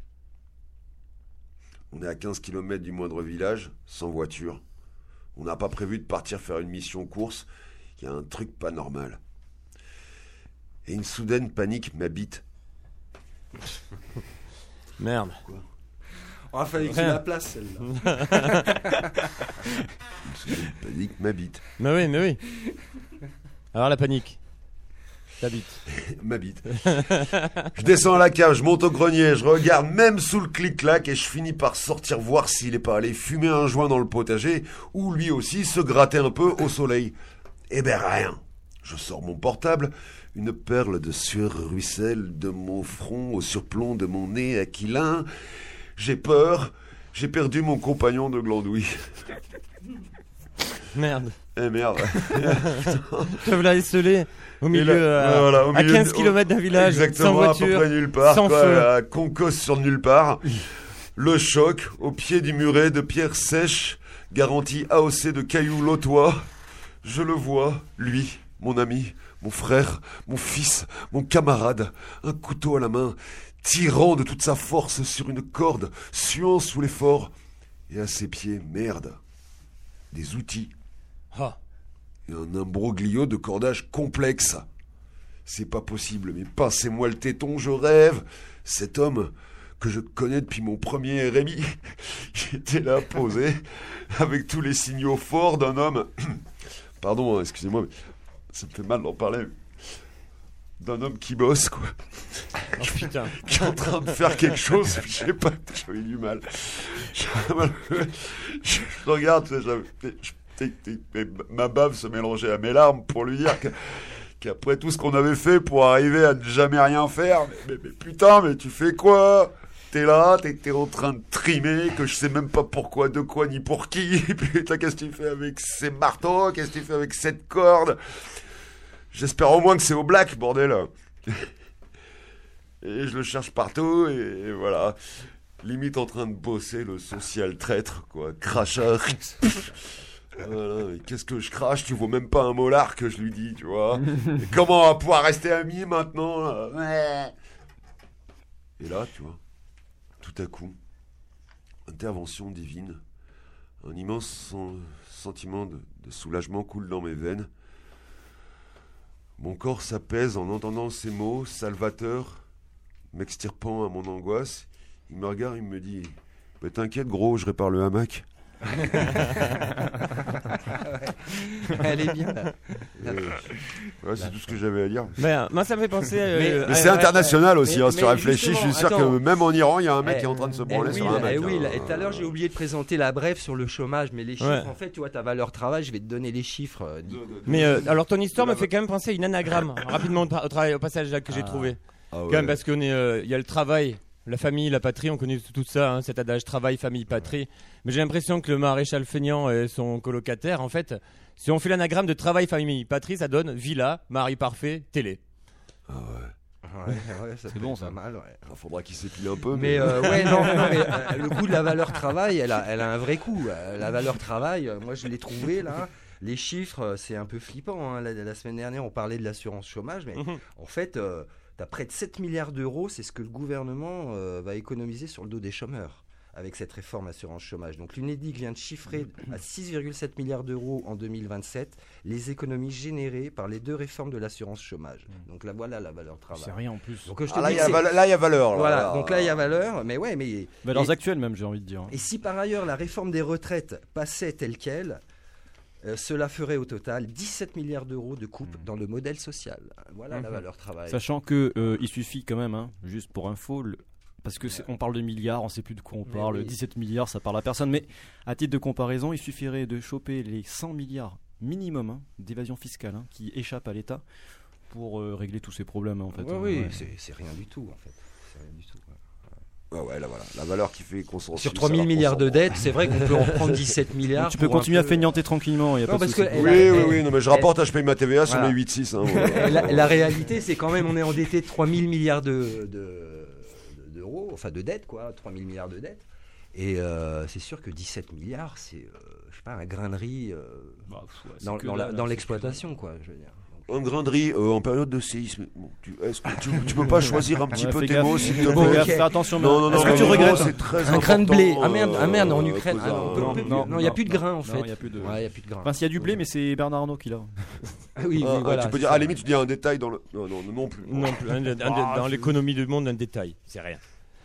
S3: On est à quinze kilomètres du moindre village, sans voiture. On n'a pas prévu de partir faire une mission course. Il y a un truc pas normal. Et une soudaine panique m'habite.
S2: Merde.
S3: Quoi ?
S5: Oh, il fallait que tu
S2: Rien.
S5: la places, celle-là.
S3: Une soudaine panique m'habite.
S2: Mais oui, mais oui. Alors la panique. T'habites.
S3: M'habite. Je descends à la cave, je monte au grenier, je regarde même sous le clic-clac et je finis par sortir voir s'il est pas allé fumer un joint dans le potager ou lui aussi se gratter un peu au soleil. Eh ben rien. Je sors mon portable, une perle de sueur ruisselle de mon front au surplomb de mon nez aquilin. J'ai peur, j'ai perdu mon compagnon de glandouille.
S2: Merde.
S3: Eh merde.
S2: Te voilà esselé au milieu,
S3: là,
S2: euh,
S3: voilà, au
S2: à
S3: milieu
S2: quinze
S3: de-
S2: kilomètres d'un village,
S3: Exactement,
S2: sans voiture,
S3: à peu près nulle part,
S2: sans
S3: quoi,
S2: feu.
S3: à Concos sur nulle part. Le choc, au pied du muret de pierres sèches, garantie A O C de cailloux lotois. Je le vois, lui, mon ami, mon frère, mon fils, mon camarade, un couteau à la main, tirant de toute sa force sur une corde, suant sous l'effort. Et à ses pieds, merde, des outils.
S2: Ah.
S3: Et un imbroglio de cordage complexe. C'est pas possible, mais passez-moi le téton, je rêve. Cet homme que je connais depuis mon premier R M I, il était là, posé, avec tous les signaux forts d'un homme. Pardon, hein, excusez-moi, mais ça me fait mal d'en parler. D'un homme qui bosse, quoi.
S2: Oh putain.
S3: Qui est en train de faire quelque chose, je sais pas, j'avais du mal. Je, je regarde, tu sais, j'avais- je- et ma bave se mélangeait à mes larmes pour lui dire que, qu'après tout ce qu'on avait fait pour arriver à ne jamais rien faire, mais, mais- mais putain, mais tu fais quoi ? T'es là, t'es, t'es en train de trimer, que je sais même pas pourquoi, de quoi, ni pour qui. Putain, qu'est-ce que tu fais avec ces marteaux ? Qu'est-ce que tu fais avec cette corde ? J'espère au moins que c'est au black, bordel. Et je le cherche partout, et, et voilà. Limite en train de bosser le social traître, quoi. Cracheur. Voilà, mais qu'est-ce que je crache? Tu vaux même pas un molar que je lui dis, tu vois. Et comment on va pouvoir rester amis maintenant là? Ouais. Et là, tu vois, tout à coup, intervention divine, un immense sen- sentiment de, de soulagement coule dans mes veines. Mon corps s'apaise en entendant ces mots salvateurs, m'extirpant à mon angoisse. Il me regarde, il me dit bah, « T'inquiète gros, je répare le hamac. »
S5: Elle est bien là.
S3: Euh, ouais, c'est tout ce que j'avais à dire.
S2: Mais, euh, moi, ça me fait penser. euh,
S5: Mais-
S2: euh,
S3: Mais
S2: à-
S3: c'est
S2: à-
S3: international aussi,
S5: mais-
S3: hein, si tu
S5: mais
S3: réfléchis, je suis sûr
S5: justement,
S3: que même en Iran, il y a un mec
S5: Eh,
S3: qui est en train de se
S5: Eh
S3: branler
S5: oui,
S3: sur un
S5: là,
S3: mec.
S5: eh oui,
S3: hein.
S5: là, et tout à l'heure j'ai oublié de présenter la brève sur le chômage, mais les chiffres,
S2: Ouais.
S5: en fait, tu vois, ta valeur travail, je vais te donner les chiffres. euh, dis-
S2: Mais euh, alors ton histoire me fait quand même penser à une anagramme rapidement au, tra- au travail au passage là que j'ai
S5: Ah.
S2: trouvé.
S3: Ah ouais.
S2: Quand même parce qu'on est, euh, il y a le travail, la famille, la patrie, on connaît tout ça, hein, cet adage travail, famille, patrie. Mais j'ai l'impression que le maréchal feignant et son colocataire, en fait, si on fait l'anagramme de travail, famille, patrie, ça donne villa, mari parfait, télé.
S3: Ah ouais.
S5: Ouais, ouais, ça
S4: C'est
S5: peut
S4: bon,
S5: être
S4: ça.
S5: pas mal, ouais.
S3: Il faudra qu'il s'épile un peu.
S5: Mais euh, ouais, non, non, mais euh, le coût de la valeur travail, elle a, elle a un vrai coût. Euh, La valeur travail, euh, moi je l'ai trouvé là. Les chiffres, euh, c'est un peu flippant. Hein. La, la semaine dernière, on parlait de l'assurance chômage, mais
S2: Mhm.
S5: en fait, euh, tu as près de sept milliards d'euros, c'est ce que le gouvernement euh, va économiser sur le dos des chômeurs avec cette réforme assurance chômage. Donc l'Unédic vient de chiffrer à six virgule sept milliards d'euros en deux mille vingt-sept les économies générées par les deux réformes de l'assurance chômage. Donc là, voilà la valeur travail.
S4: C'est rien en plus.
S5: Donc, euh, je te
S3: Ah, là,
S5: dis
S3: il y
S5: que
S3: a
S5: c'est-
S3: val- là, il y a valeur. Là,
S5: voilà,
S3: là.
S5: donc là il y a valeur, mais ouais, mais
S4: Valeurs
S5: et-
S4: actuelles même, j'ai envie de dire.
S5: et si par ailleurs la réforme des retraites passait telle qu'elle, euh, cela ferait au total dix-sept milliards d'euros de coupe dans le modèle social. Voilà la
S2: Mhm.
S5: valeur travail.
S4: Sachant que euh, il suffit quand même, hein, juste pour info, le- parce que c'est- on parle de milliards, on sait plus de quoi on
S5: Mais
S4: parle.
S5: oui.
S4: dix-sept milliards, ça parle à personne. Mais à titre de comparaison, il suffirait de choper les cent milliards minimum hein, d'évasion fiscale hein, qui échappent à l'État pour euh, régler tous ces problèmes hein, en fait.
S5: Ouais,
S4: hein,
S5: oui,
S4: ouais.
S5: c'est c'est rien du tout en fait. C'est rien du tout.
S3: Ouais, ouais, là, voilà. La valeur qui fait consensus.
S5: Sur trois mille
S3: alors qu'on
S5: milliards
S3: s'en
S5: de
S3: branle.
S5: dettes, c'est vrai qu'on peut en prendre dix-sept milliards.
S4: Donc tu peux
S5: pour un
S4: continuer à
S5: peu-
S4: feignanter tranquillement, il y a
S5: Non,
S4: pas de
S5: parce que
S4: souci.
S5: elle
S3: Oui,
S5: a-
S3: oui,
S5: elle-
S3: oui. Non, mais je rapporte, je paye ma T V A sur
S5: Voilà.
S3: mes huit six. Hein, voilà.
S5: la, la réalité, c'est quand même, on est endetté de trois mille milliards de, de- d'euros, enfin de dettes, quoi, trois mille milliards de dettes. Et euh, c'est sûr que dix-sept milliards, c'est, euh, je sais pas, un grain de riz euh,
S4: Bah, pff, ouais, c'est
S5: dans,
S4: que
S5: dans
S4: dalle,
S5: la-
S4: hein,
S5: dans
S4: c'est
S5: l'exploitation, quoi, je veux dire.
S3: un grain de riz euh, en période de séisme. Bon, tu, est-ce que tu, tu peux pas choisir un petit
S4: Ouais,
S3: peu
S4: fais
S3: tes
S4: gaffe.
S3: mots, s'il te
S4: Bon,
S3: plaît.
S4: gaffe, fais attention.
S3: Non, non, non.
S4: Est-ce que tu
S3: non,
S4: regrettes
S3: c'est très
S5: Un grain de
S3: important,
S5: blé. Ah merde, ah merde, en
S3: euh,
S5: Ukraine.
S3: cause
S5: Ah,
S3: d'un-
S5: on peut-
S4: Non,
S5: peut-
S4: non,
S5: non, il n'y a
S4: non,
S5: plus de grain en fait.
S4: Non, il y a plus de.
S5: Ouais, il y a plus de grain.
S4: Enfin, s'il y a du blé, mais c'est Bernard Arnault qui l'a.
S5: Ah oui,
S3: Ah,
S5: oui,
S3: ah,
S5: voilà.
S3: tu peux
S5: c'est
S3: dire,
S5: ça.
S3: à la limite, tu dis un détail dans le. Non, non, non plus.
S2: Non plus, un- un-
S3: Ah,
S2: dans
S3: c'est-
S2: l'économie du monde, un détail, c'est rien.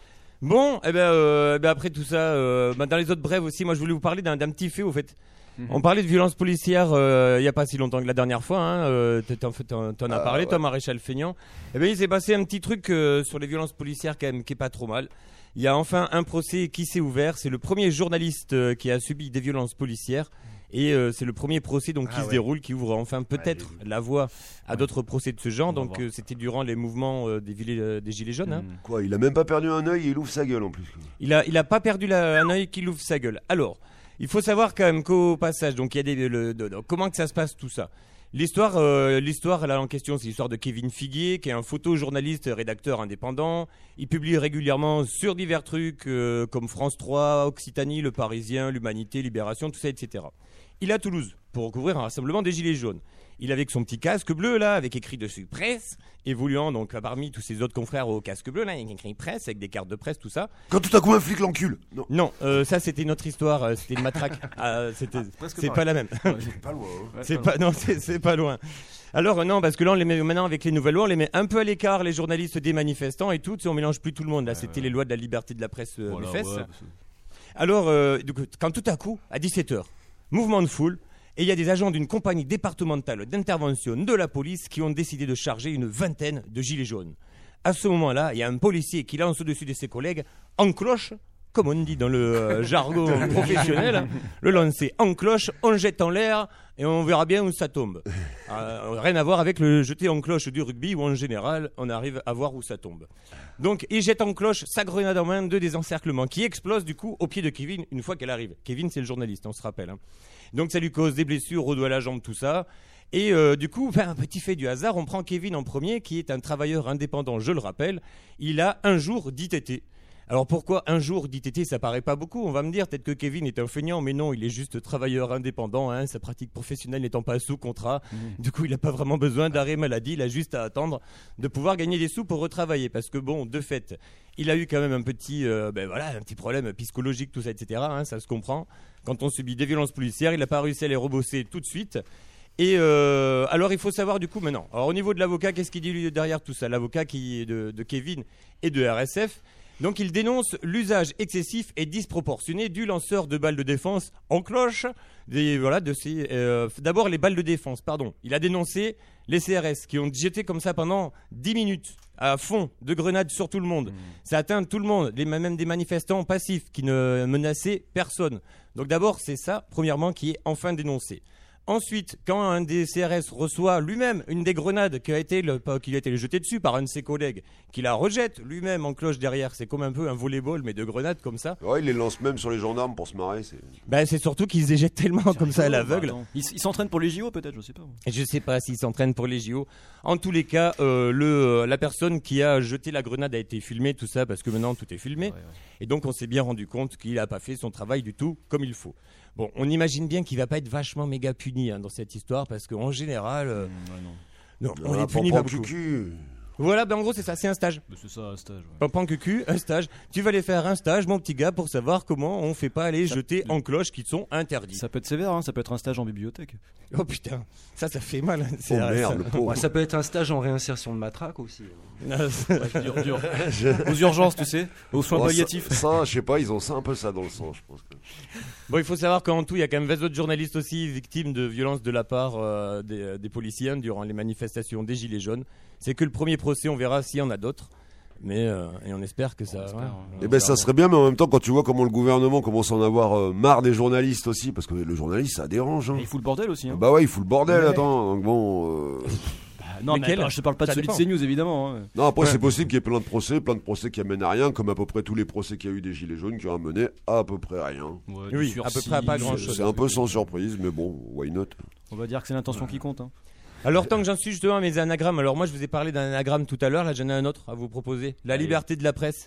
S2: Bon, eh ben, euh, eh ben après tout ça, euh, ben, dans les autres brèves aussi, moi je voulais vous parler d'un, d'un petit fait au fait.
S4: Mhm.
S2: On parlait de violence policière euh, il n'y a pas si longtemps que la dernière fois. Hein, euh, t'en, t'en, t'en as
S3: Ah,
S2: parlé,
S3: ouais.
S2: toi, Maréchal Feignant. Eh ben, il s'est passé un petit truc euh, sur les violences policières quand même qui est pas trop mal. Il y a enfin un procès qui s'est ouvert. C'est le premier journaliste euh, qui a subi des violences policières. Et euh, c'est le premier procès donc, qui
S5: Ah
S2: se
S5: ouais.
S2: déroule, qui ouvre enfin peut-être
S5: j'ai vu.
S2: la voie à d'autres procès de ce genre.
S4: On va
S2: Donc
S4: voir.
S2: euh, c'était durant les mouvements euh, des, vilets- euh, des Gilets jaunes. Hein.
S4: Mhm.
S3: Quoi, il a même pas perdu un œil et il ouvre sa gueule en plus.
S2: Il a, il a pas perdu la- un œil qui ouvre sa gueule. Alors, il faut savoir quand même qu'au passage, donc il y a des, le- de- de- comment que ça se passe tout ça. L'histoire, euh, l'histoire là en question, c'est l'histoire de Kevin Figuier, qui est un photojournaliste, rédacteur indépendant. Il publie régulièrement sur divers trucs euh, comme France trois, Occitanie, Le Parisien, l'Humanité, Libération, tout ça, et cetera. Il est à Toulouse pour couvrir un rassemblement des Gilets jaunes. Il avec son petit casque bleu là, avec écrit dessus presse, évoluant donc parmi tous ses autres confrères au casque bleu là, il y a écrit presse avec des cartes de presse, tout ça.
S3: Quand tout à coup un flic l'encule. Non.
S2: Non, euh, ça c'était une autre histoire, euh, c'était une matraque. Ah, c'était,
S4: presque
S2: c'est
S4: pareil.
S2: pas la même.
S3: Pas loin. hein.
S2: c'est pas, non, c'est, c'est pas loin. Alors euh, non, parce que là on les met maintenant avec les nouvelles lois, on les met un peu à l'écart, les journalistes des manifestants et tout, tu sais, on mélange plus tout le monde. Là, c'était les lois de la liberté de la presse euh,
S4: Voilà,
S2: des fesses.
S4: ouais, parce que-
S2: Alors, euh, donc, quand tout à coup, à dix-sept heures, mouvement de foule, et il y a des agents d'une compagnie départementale d'intervention de la police qui ont décidé de charger une vingtaine de gilets jaunes. À ce moment-là, il y a un policier qui lance au-dessus de ses collègues en cloche, comme on dit dans le euh, jargon professionnel, le lancer en cloche, on jette en l'air et on verra bien où ça tombe. Euh, rien à voir avec le jeter en cloche du rugby où en général on arrive à voir où ça tombe. Donc il jette en cloche sa grenade en main de désencerclement qui explose du coup au pied de Kevin une fois qu'elle arrive. Kevin c'est le journaliste, on se rappelle. Hein. Donc ça lui cause des blessures au doigt, à la jambe, tout ça. Et euh, du coup, ben, un petit fait du hasard, on prend Kevin en premier, qui est un travailleur indépendant, je le rappelle. Il a un jour d'I T T. Alors pourquoi un jour d'I T T, ça paraît pas beaucoup. On va me dire peut-être que Kevin est un feignant, mais non, il est juste travailleur indépendant. Hein, sa pratique professionnelle n'étant pas sous contrat. Mmh. Du coup, il n'a pas vraiment besoin d'arrêt maladie. Il a juste à attendre de pouvoir gagner des sous pour retravailler. Parce que bon, de fait, il a eu quand même un petit, euh, ben voilà, un petit problème psychologique, tout ça, et cetera. Hein, ça se comprend. Quand on subit des violences policières, il n'a pas réussi à les rebosser tout de suite. Et euh, alors, il faut savoir du coup maintenant. Alors, au niveau de l'avocat, qu'est-ce qu'il dit lui, derrière tout ça? L'avocat qui est de, de Kevin et de R S F. Donc, il dénonce l'usage excessif et disproportionné du lanceur de balles de défense en cloche. Des, voilà, de ces, euh, d'abord, les balles de défense, pardon. Il a dénoncé les C R S qui ont jeté comme ça pendant dix minutes à fond de grenades sur tout le monde. Mmh. Ça atteint tout le monde, les, même des manifestants passifs qui ne menaçaient personne. Donc d'abord, c'est ça, premièrement, qui est enfin dénoncé. Ensuite, quand un des C R S reçoit lui-même une des grenades qui a été, le, qui a été jetée dessus par un de ses collègues, qui la rejette lui-même en cloche derrière, c'est comme un peu un volleyball, mais de grenades comme ça.
S3: Ouais, il les lance même sur les gendarmes pour se marrer. C'est,
S2: ben, c'est surtout qu'ils les jettent tellement c'est comme ça à l'aveugle.
S4: Bah, ils, ils s'entraînent pour les J O peut-être, je sais pas.
S2: Je sais pas s'ils s'entraînent pour les J O. En tous les cas, euh, le, la personne qui a jeté la grenade a été filmée, tout ça, parce que maintenant tout est filmé. Ouais, ouais. Et donc on s'est bien rendu compte qu'il n'a pas fait son travail du tout comme il faut. Bon, on imagine bien qu'il va pas être vachement méga puni hein, dans cette histoire parce qu'en général, euh, mmh, ouais, non. non, on
S3: ah,
S2: est puni pas beaucoup.
S3: Cucu.
S2: Voilà, ben en gros c'est ça, c'est un stage.
S4: Mais c'est ça, un stage. Ouais.
S2: Pampan cucu, un stage. Tu vas aller faire un stage, mon petit gars, pour savoir comment on fait pas aller ça jeter peut... en cloche qui sont interdits.
S4: Ça peut être sévère, hein, ça peut être un stage en bibliothèque.
S2: Oh putain, ça, ça fait mal.
S3: C'est oh merde,
S5: ça. Ouais, ça peut être un stage en réinsertion de matraque aussi.
S4: Ouais, dur, dur. Aux urgences, tu sais, aux soins oh, palliatifs.
S3: Ça, ça, je sais pas, ils ont ça un peu ça dans le sang, je pense. Que...
S2: Bon, il faut savoir qu'en tout, il y a quand même vingt autres journalistes aussi victimes de violences de la part euh, des, des policiers durant les manifestations des Gilets jaunes. C'est que le premier procès, on verra s'il y en a d'autres. Mais euh, et on espère que ça.
S3: Ouais,
S2: ouais,
S3: eh ben ça serait bien, mais en même temps, quand tu vois comment le gouvernement commence à en avoir euh, marre des journalistes aussi, parce que le journaliste ça dérange. Hein.
S4: Il fout le bordel aussi. Hein.
S3: Bah ouais, il fout le bordel. Ouais. Attends, donc bon. Euh...
S4: bah, non, mais attends, je te parle pas de celui de CNews évidemment. Hein.
S3: Non, après ouais. C'est possible qu'il y ait plein de procès, plein de procès qui amènent à rien, comme à peu près tous les procès qu'il y a eu des Gilets jaunes qui ont amené à, à peu près à rien.
S2: Ouais, oui, à peu près à pas grand chose.
S3: C'est un peu sans surprise, mais bon, why not.
S4: On va dire que c'est l'intention ouais. qui compte. Hein.
S2: Alors tant que j'en suis justement à mes anagrammes, alors moi je vous ai parlé d'un anagramme tout à l'heure, là j'en ai un autre à vous proposer. La Allez. liberté de la presse.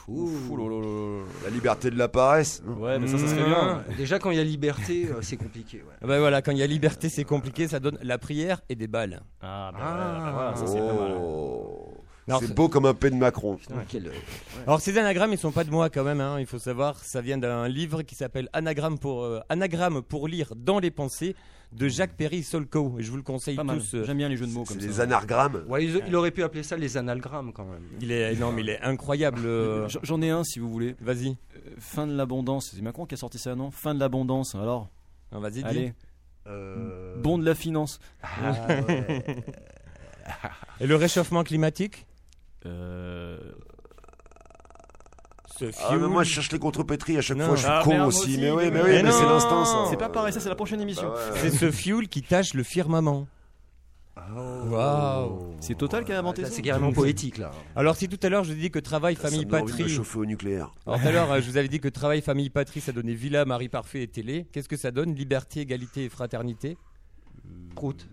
S5: Ouh.
S4: Ouh, là, là, là, là.
S3: La liberté de la paresse.
S4: Ouais, mais ça, ça serait bien.
S5: Déjà, quand il y a liberté, euh, c'est compliqué. Ouais.
S2: Ah bah voilà, quand il y a liberté, c'est compliqué, ça donne la prière et des balles.
S4: Ah, bah,
S5: Ah.
S4: ouais, bah, voilà, ça c'est pas mal.
S3: Oh.
S2: Alors,
S3: C'est
S2: c'est-
S3: beau comme un P de Macron.
S5: Putain, quel, euh,
S2: Alors ces anagrammes, ils sont pas de moi quand même, hein, il faut savoir, ça vient d'un livre qui s'appelle Anagramme pour, euh, Anagramme pour lire dans les pensées de Jacques Perry Solco. Et je vous le conseille
S4: Pas mal.
S2: tous. euh,
S4: J'aime bien les jeux de mots
S3: C'est
S4: comme
S3: des
S4: ça.
S3: anagrammes.
S5: Ouais, il, il aurait pu appeler ça les analgrammes quand même.
S2: il est, non mais il est incroyable. euh,
S4: J- J'en ai un si vous voulez.
S2: Vas-y,
S4: Euh, Fin de l'abondance. C'est Macron qui a sorti ça, non? Fin de l'abondance. Alors,
S2: Non, vas-y, dis.
S4: allez.
S5: Euh...
S4: Bon de la finance.
S5: Ah, ouais.
S2: Et le réchauffement climatique
S4: Euh...
S2: Ce
S3: Ah, mais
S2: fuel-
S3: moi je cherche les contrepétries à chaque
S2: Non.
S3: fois, je suis
S4: Ah,
S3: con
S4: merde,
S3: aussi.
S4: aussi,
S3: Mais oui,
S4: mais
S3: mais
S4: oui.
S3: oui,
S2: Mais
S3: mais c'est
S2: non.
S3: l'instant ça.
S4: C'est pas pareil, ça c'est la prochaine émission.
S3: Bah ouais.
S2: C'est ce fuel qui tâche le firmament. Waouh.
S4: C'est Total qui a inventé
S5: Là,
S4: ça.
S5: c'est carrément poétique là.
S2: Alors si tout à l'heure je vous ai dit que travail,
S3: Ça
S2: famille,
S3: me donne envie de me
S2: patrie.
S3: chauffer au nucléaire.
S2: Alors tout à l'heure euh, je vous avais dit que travail, famille, patrie, ça donnait villa, mari parfait et télé. Qu'est-ce que ça donne? Liberté, égalité et fraternité.
S5: Prout.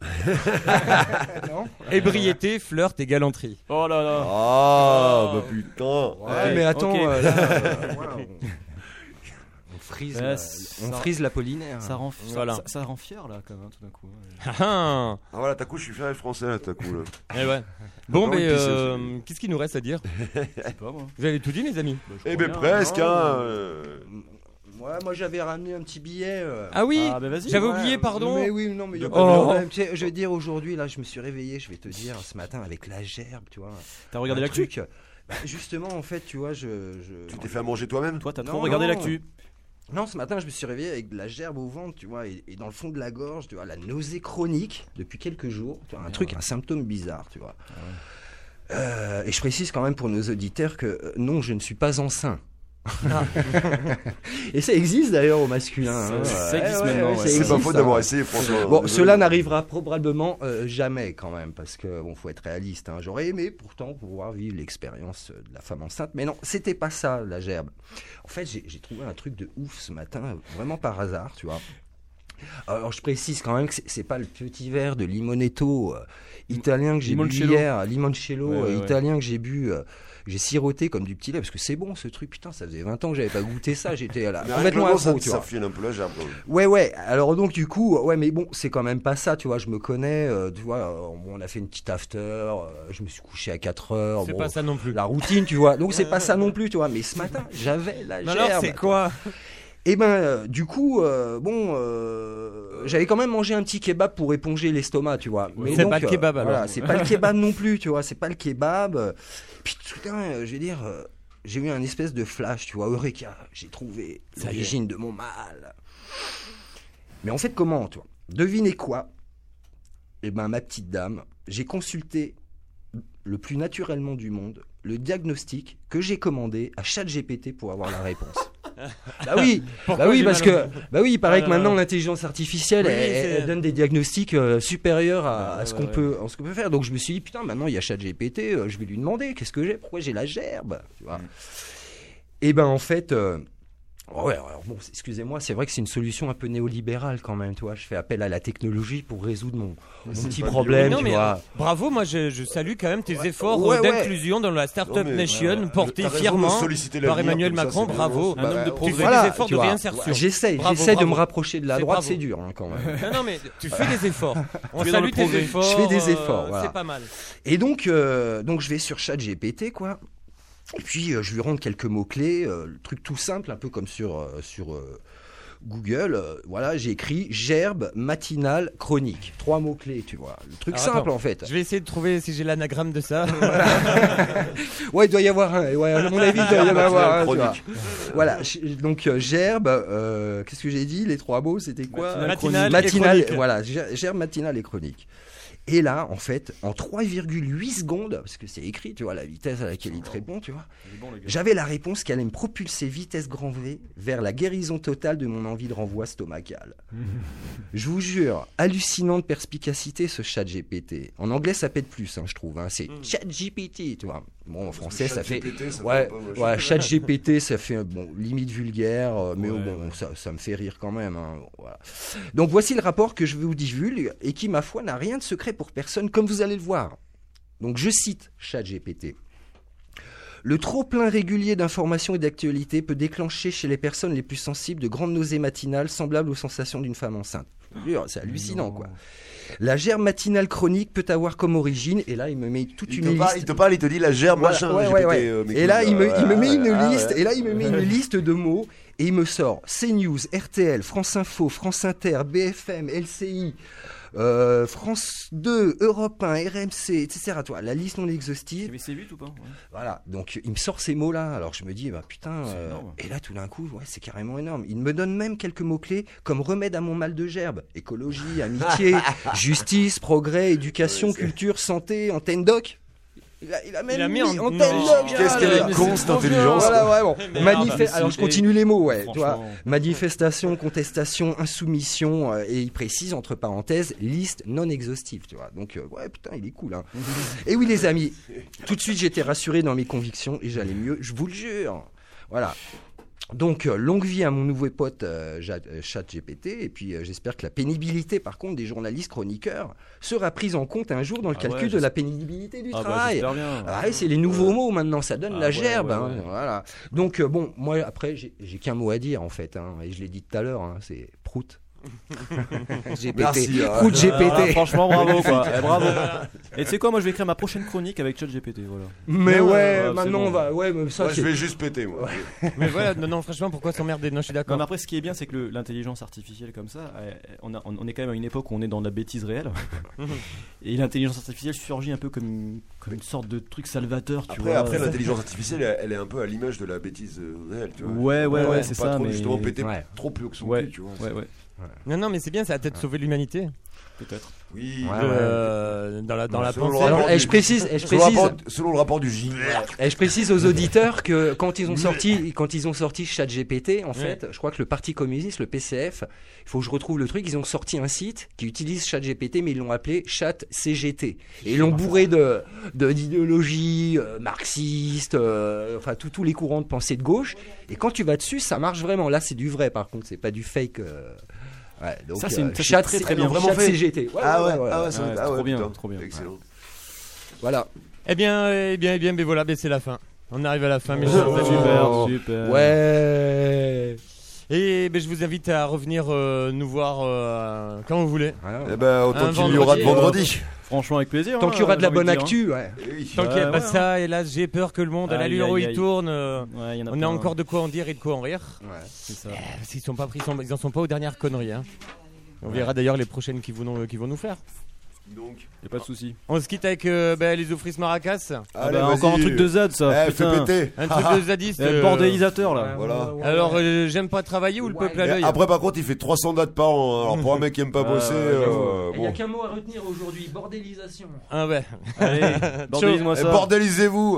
S2: Ébriété, flirt et galanterie.
S4: Oh là là.
S3: Ah, bah putain.
S5: Ouais, mais attends,
S4: ok.
S5: euh, là, euh, voilà, on... on frise,
S4: Ouais,
S5: la...
S4: ça-
S5: on frise l'Apollinaire.
S4: Ça rend,
S2: Voilà.
S4: ça, ça rend fier là quand même tout d'un coup. Ouais.
S2: Ah, ah.
S3: Ah voilà, t'as coup, je suis fier français là, t'as coup là.
S2: Eh ouais. Bon,
S3: J'ai
S2: mais
S3: envie de pisser
S2: euh,
S3: aussi.
S2: qu'est-ce qu'il nous reste à dire?
S4: Je sais pas moi.
S2: Vous avez tout dit, les amis?
S4: Bah, je
S3: Eh
S4: crois
S3: ben
S4: bien.
S3: presque,
S5: non,
S3: hein.
S5: euh,
S3: euh.
S5: Ouais, moi j'avais ramené un petit billet. euh.
S2: Ah oui,
S4: Ah, bah, vas-y.
S2: j'avais
S5: Ouais,
S2: oublié, pardon.
S5: Mais oui, non, mais y a
S2: Oh.
S5: pas de problème. Tu sais, je veux dire, aujourd'hui, là, je me suis réveillé, je vais te dire, ce matin, avec la gerbe, tu vois.
S4: T'as regardé
S5: un
S4: l'actu?
S5: truc. Bah, justement, en fait, tu vois, je. je...
S3: Tu t'es fait à manger toi-même?
S4: Toi, t'as
S5: Non,
S4: trop regardé
S5: non.
S4: l'actu.
S5: Non, ce matin, je me suis réveillé avec de la gerbe au ventre, tu vois, et, et dans le fond de la gorge, tu vois, la nausée chronique depuis quelques jours. Tu vois, un truc, un symptôme bizarre, tu vois. Euh, et je précise quand même pour nos auditeurs que euh, non, je ne suis pas enceint. Et ça existe d'ailleurs au masculin.
S4: Ça-
S5: hein.
S4: ça existe maintenant, ouais.
S5: ça
S4: C'est
S3: C'est
S5: existe,
S3: pas faute
S5: hein.
S3: d'avoir essayé, François.
S5: Bon,
S3: Désolé.
S5: cela n'arrivera probablement euh, jamais quand même, parce que bon, faut être réaliste. Hein. J'aurais aimé pourtant pouvoir vivre l'expérience euh, de la femme enceinte, mais non, c'était pas ça la gerbe. En fait, j'ai j'ai trouvé un truc de ouf ce matin, euh, vraiment par hasard, tu vois. Alors je précise quand même que c'est- c'est pas le petit verre de limonetto euh, italien que j'ai bu
S4: Limoncello.
S5: hier, limoncello
S4: Ouais, ouais,
S5: euh,
S4: ouais.
S5: italien que j'ai bu. euh, J'ai siroté comme du petit lait parce que c'est bon ce truc, putain, ça faisait vingt ans que j'avais pas goûté ça, j'étais là
S3: Mais rien que
S5: complètement
S3: le nom, ça,
S5: accro, tu
S3: ça
S5: vois.
S3: file un peu la gerbe. quand même.
S5: Ouais, ouais. Alors donc du coup, ouais, mais bon, c'est quand même pas ça, tu vois. Je me connais, euh, tu vois. euh, on a fait une petite after. euh, je me suis couché à quatre heures.
S2: C'est
S5: bon,
S2: pas ça non plus.
S5: La routine, tu vois. Donc c'est pas ça non plus, tu vois. Mais ce matin, j'avais la
S2: Mais
S5: gerbe.
S2: alors, c'est quoi?
S5: Et ben, euh, du coup, euh, bon, euh, j'avais quand même mangé un petit kebab pour éponger l'estomac, tu vois. Mais
S2: C'est
S5: donc,
S2: pas le
S5: euh,
S2: kebab, alors.
S5: Voilà, c'est pas le kebab non plus, tu vois. C'est pas le kebab. euh, Puis soudain, euh, je veux dire, euh, j'ai eu un espèce de flash, tu vois. Eureka, j'ai trouvé
S2: Ça y est.
S5: l'origine de mon mal. Mais en fait, comment, tu vois? Devinez quoi? Eh ben, ma petite dame, j'ai consulté le plus naturellement du monde le diagnostic que j'ai commandé à ChatGPT pour avoir la réponse. Bah oui,
S2: Pourquoi
S5: bah oui,
S2: j'ai
S5: parce
S2: mal
S5: que bah oui, il paraît
S2: Ah
S5: que
S2: là là.
S5: maintenant l'intelligence artificielle
S2: Oui,
S5: elle,
S2: c'est-
S5: elle donne des diagnostics euh, supérieurs à,
S2: Ouais,
S5: à ce
S2: ouais,
S5: qu'on
S2: ouais.
S5: peut, à ce qu'on peut faire. Donc je me suis dit putain, maintenant il y a ChatGPT, euh, je vais lui demander qu'est-ce que j'ai, pourquoi j'ai la gerbe, tu vois. Et ben en fait, euh, ouais, alors bon, c'est- excusez-moi, c'est vrai que c'est une solution un peu néolibérale quand même, tu vois. Je fais appel à la technologie pour résoudre mon, mon
S3: c'est
S5: petit
S3: pas
S5: problème,
S2: Non,
S5: tu
S2: mais
S5: vois.
S2: bravo, moi je, je salue quand même tes efforts
S5: Ouais,
S2: euh,
S5: ouais.
S2: d'inclusion dans la Startup
S3: Non, mais-
S2: Nation
S3: ouais, ouais.
S2: portés
S3: T'as raison de
S2: fièrement
S3: solliciter
S2: par
S3: l'avenir
S2: Emmanuel
S3: comme ça,
S2: Macron.
S3: c'est
S2: Bravo.
S3: bien.
S4: Un homme de
S5: Bah,
S2: Tu
S4: progrès.
S2: fais
S5: voilà,
S2: des efforts
S5: tu
S2: de
S5: vois.
S2: réinsertion.
S5: J'essaye,
S2: Bravo,
S5: j'essaye de
S2: bravo.
S5: me rapprocher de la
S2: C'est
S5: droite,
S2: bravo.
S5: c'est dur hein, quand même.
S2: Non, non, mais tu fais des efforts. On
S4: Tu es dans
S2: salue
S4: le
S2: tes
S4: progrès.
S2: efforts.
S5: Je fais des
S2: euh,
S5: efforts, voilà.
S2: C'est pas mal.
S5: Et donc, euh, donc je vais sur ChatGPT, quoi. Et puis, euh, je lui rentre quelques mots-clés, euh, le truc tout simple, un peu comme sur, euh, sur euh, Google. euh, voilà, j'ai écrit gerbe matinale chronique. Trois mots-clés, tu vois. Le truc
S2: Alors,
S5: simple,
S2: attends.
S5: en fait.
S2: Je vais essayer de trouver si j'ai l'anagramme de ça.
S5: Ouais, il doit y avoir un. Ouais, à mon avis, il doit y en
S3: Gerbe
S5: avoir un. tu
S3: matinale
S5: vois. Voilà, j- donc euh, gerbe, euh, qu'est-ce que j'ai dit? Les trois mots, c'était quoi?
S2: Matinale,
S5: Matinale,
S2: et
S5: matinale,
S2: chronique.
S5: voilà, ger- gerbe matinale et chronique. Et là, en fait, en trois virgule huit secondes, parce que c'est écrit, tu vois, la vitesse à laquelle il te répond, tu vois,
S4: Il est bon, le gars.
S5: j'avais la réponse qui allait me propulser vitesse grand V vers la guérison totale de mon envie de renvoi stomacal. Je vous jure, hallucinante perspicacité ce chat G P T. En anglais, ça pète plus, hein, je trouve. Hein. C'est chat G P T, tu vois. Bon, en français, ça fait...
S3: ChatGPT, ça
S5: Ouais,
S3: fait pas moche.
S5: ouais, chat G P T, ça fait bon, limite vulgaire, euh, mais
S4: Ouais,
S5: bon, ça, ça me fait rire quand même. Hein, voilà. Donc voici le rapport que je vous divulgue et qui, ma foi, n'a rien de secret pour personne, comme vous allez le voir. Donc je cite chat G P T. Le trop-plein régulier d'informations et d'actualités peut déclencher chez les personnes les plus sensibles de grandes nausées matinales semblables aux sensations d'une femme enceinte. C'est hallucinant, quoi. La gerbe matinale chronique peut avoir comme origine, et là il me met toute
S3: il
S5: une
S3: te
S5: liste.
S3: Parle, il te parle, il te dit la gerbe
S5: Voilà,
S3: machin.
S5: ouais,
S3: G P T,
S5: ouais, ouais.
S3: euh,
S5: et là il me, il me met une
S3: ah,
S5: liste,
S3: ouais.
S5: et là il me met une liste de mots, et il me sort CNews, R T L, France Info, France Inter, B F M, L C I. Euh, France deux, Europe un, R M C, et cetera. Toi, la liste non exhaustive.
S4: Tu avais C huit ou pas? Ouais.
S5: Voilà, donc il me sort ces mots-là. Alors je me dis, bah putain. Euh, et là, tout d'un coup, ouais, c'est carrément énorme. Il me donne même quelques mots-clés comme remède à mon mal de gerbe. Écologie, amitié, justice, progrès, éducation, ouais, culture, santé, antenne doc. Il a, il a même
S2: il a mis,
S5: mis
S2: en
S5: antenne
S2: non,
S5: doc.
S3: Qu'est-ce qu'elle est con cette intelligence.
S5: Voilà, ouais, bon.
S2: Mais
S5: Manifeste.
S2: merde,
S5: Alors je continue les mots, ouais. Tu vois,
S4: Franchement.
S5: manifestation, contestation, insoumission, euh, et il précise entre parenthèses liste non exhaustive. Tu vois. Donc euh, ouais, putain, il est cool. Hein. Et oui, les amis, tout de suite j'étais rassuré dans mes convictions et j'allais mieux. Je vous le jure. Voilà. Donc, euh, longue vie à mon nouveau pote euh, euh, ChatGPT, et puis euh, j'espère que la pénibilité, par contre, des journalistes chroniqueurs sera prise en compte un jour dans le
S4: Ah
S5: calcul
S4: ouais,
S5: de la pénibilité du
S4: Ah bah,
S5: travail.
S4: j'espère bien.
S5: Ah, ouais, c'est les nouveaux mots maintenant, ça donne
S4: Ah
S5: la
S4: ouais,
S5: gerbe.
S4: ouais,
S5: hein,
S4: ouais.
S5: Voilà. Donc, euh, bon, moi, après, j'ai, j'ai qu'un mot à dire, en fait, hein, et je l'ai dit tout à l'heure, hein, c'est prout. G P T.
S3: Merci, hein.
S5: Prout G P T.
S4: Ah, franchement, bravo, quoi. Eh, bravo. Et tu sais quoi, moi je vais écrire ma prochaine chronique avec ChatGPT, voilà.
S5: Mais
S4: Ouais,
S5: ouais,
S4: ouais,
S5: maintenant
S4: c'est
S5: on
S4: bon.
S5: va. Ouais, mais ça,
S3: Moi,
S5: c'est-
S3: je vais juste péter, moi.
S2: Mais voilà, non, non, franchement, pourquoi s'emmerder? Non, je suis
S4: Non,
S2: d'accord.
S4: mais après, ce qui est bien, c'est que le- l'intelligence artificielle comme ça, euh, on, a- on- on est quand même à une époque où on est dans la bêtise réelle. Et l'intelligence artificielle surgit un peu comme, comme une sorte de truc salvateur, tu
S3: Après,
S4: vois.
S3: après l'intelligence artificielle, elle, elle est un peu à l'image de la bêtise euh, réelle, tu vois.
S4: Ouais, ouais, ouais, c'est
S3: Pas
S4: ça,
S3: trop,
S4: mais-
S3: justement péter
S5: Ouais.
S3: trop plus haut que son
S4: Ouais,
S3: cul, tu vois.
S4: ouais, ouais,
S2: Non, non, mais c'est bien, ça a peut-être sauvé l'humanité.
S4: peut-être.
S3: Oui.
S5: Ouais,
S2: Le-
S5: ouais.
S2: euh, dans la, dans la
S3: Selon le
S2: pensée.
S3: rapport
S5: Alors,
S3: du-
S5: et je précise, et je
S3: selon, le
S5: précise,
S3: rapport, selon le rapport du J.
S5: et je précise aux auditeurs que quand ils ont sorti, quand ils ont sorti ChatGPT, en fait, je crois que le Parti communiste, le P C F, il faut que je retrouve le truc, ils ont sorti un site qui utilise ChatGPT, mais ils l'ont appelé Chat C G T. Et ils l'ont bourré de, de d'idéologie euh, marxiste, euh, enfin tous tous les courants de pensée de gauche. Et quand tu vas dessus, ça marche vraiment. Là, c'est du vrai, par contre, c'est pas du fake. euh, Ouais, donc,
S4: Ça, c'est une- ça, c'est
S5: Chat,
S4: très, très
S5: C-
S4: bien.
S5: Chat C G T. Ouais,
S3: Ah ouais,
S5: ouais, ouais,
S3: ah
S5: ouais.
S3: ouais, ça-
S4: Ouais,
S3: ah
S4: c'est
S3: ouais,
S4: trop bien,
S3: putain.
S4: trop bien.
S3: Excellent.
S5: Voilà.
S2: Eh bien, eh bien, eh bien, ben voilà, ben c'est la fin. On arrive à la fin, mes
S5: Oh.
S2: chers amis.
S4: Super,
S5: Oh.
S4: super.
S5: Ouais.
S2: Et ben, je vous invite à revenir euh, nous voir euh, quand vous voulez.
S3: Eh ben, autant
S2: Un
S3: qu'il y aura de
S2: vendredi,
S3: vendredi.
S4: Franchement, avec plaisir.
S5: Tant
S4: hein,
S5: qu'il y aura de la
S4: j'ai envie
S5: bonne
S4: dire,
S5: actu, ouais.
S3: Eh oui.
S2: Tant qu'il n'y a
S4: Ouais,
S2: pas
S4: ouais,
S2: ça, hélas, j'ai peur que le monde, à
S4: Aïe,
S2: l'allure où aïe,
S4: aïe.
S2: il tourne, euh,
S4: hein. Ouais, y en a
S2: on a
S4: plein.
S2: encore de quoi en dire et de quoi en rire.
S4: C'est ça.
S2: Parce qu'ils sont pas pris, ils sont- ils en sont pas aux dernières conneries. Hein. On verra d'ailleurs les prochaines qu'ils vont, qu'ils vont nous faire.
S3: Donc,
S4: Y'a pas de soucis.
S2: On se quitte avec euh, ben, les Office Maracas.
S4: Ah
S3: allez,
S4: bah, encore un
S3: vas-y.
S4: truc de Z, ça.
S3: Eh, fais
S4: putain.
S3: péter.
S2: Un truc de zadiste.
S4: Eh,
S2: euh,
S4: bordélisateur, là.
S3: Voilà.
S2: Alors, euh, j'aime pas travailler ou le peuple à
S3: Et
S2: l'œil.
S3: après, par contre, il fait trois cents dates par an. hein. Alors, pour un mec qui aime pas
S4: Ah,
S3: bosser,
S4: ouais,
S3: euh,
S5: Il n'y a
S3: bon.
S5: qu'un mot à retenir aujourd'hui, bordélisation.
S2: Ah ouais.
S4: Allez, bordélise-moi
S3: Eh,
S4: ça.
S3: Bordélisez-vous.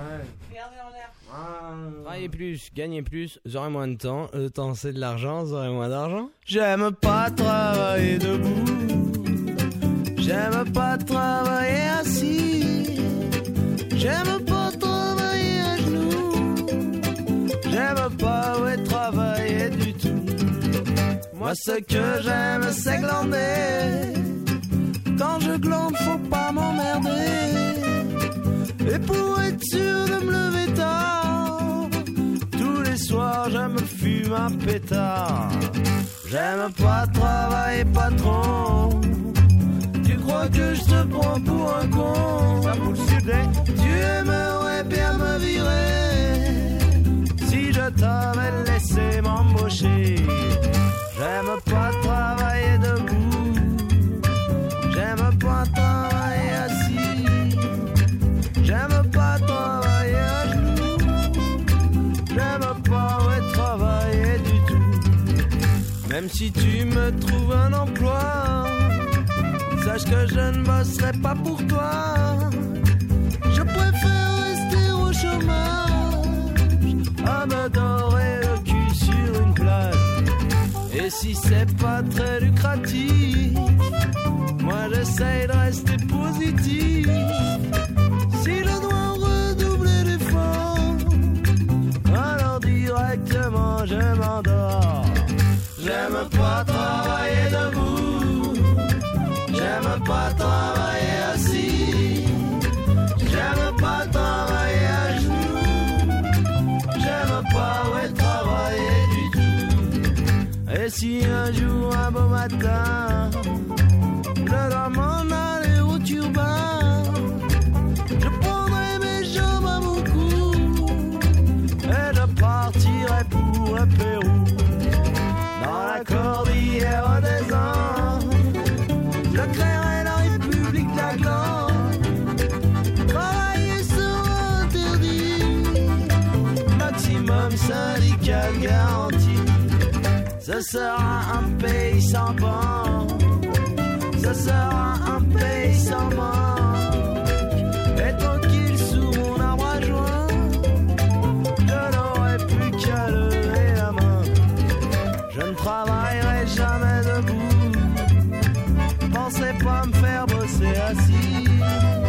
S8: Travailler plus, gagner plus, j'aurai moins de temps. Le temps c'est de l'argent, j'aurai moins d'argent. J'aime pas travailler debout. J'aime pas travailler assis. J'aime pas travailler à genoux. J'aime pas ouais, travailler du tout. Moi ce que j'aime c'est glander. Quand je glande faut pas m'emmerder. Et pour être sûr de me lever tard, tous les soirs je me fume un pétard. J'aime pas travailler patron. Tu crois que je te prends pour un con? Ça vous le suivez? Tu aimerais bien me virer si je t'avais laissé m'embaucher. J'aime pas travailler debout. J'aime pas travailler assis. J'aime pas travailler à genoux. J'aime pas ouais, travailler du tout. Même si tu me trouves un emploi, sache que je ne bosserai pas pour toi. Je préfère rester au chômage à me dorer le cul sur une plage. Et si c'est pas très lucratif, moi j'essaye de rester positif. Si je dois redoubler d'efforts, alors directement je m'endors. J'aime pas travailler debout. J'aime pas travailler assis. J'aime pas travailler à genoux. si un jour, un beau matin, je dois m'en aller au turbin, je prendrai mes jambes à mon cou et je partirai pour le Pérou. Dans la cordillère des Andes, je créerai la République de la glande. Travailler sera interdit, maximum syndical garanti. Ce sera un pays sans banque, ce sera un pays sans manque. Et tranquille sous mon arbre à joint, je n'aurai plus qu'à lever la main. Je ne travaillerai jamais debout, pensez pas me faire bosser assis.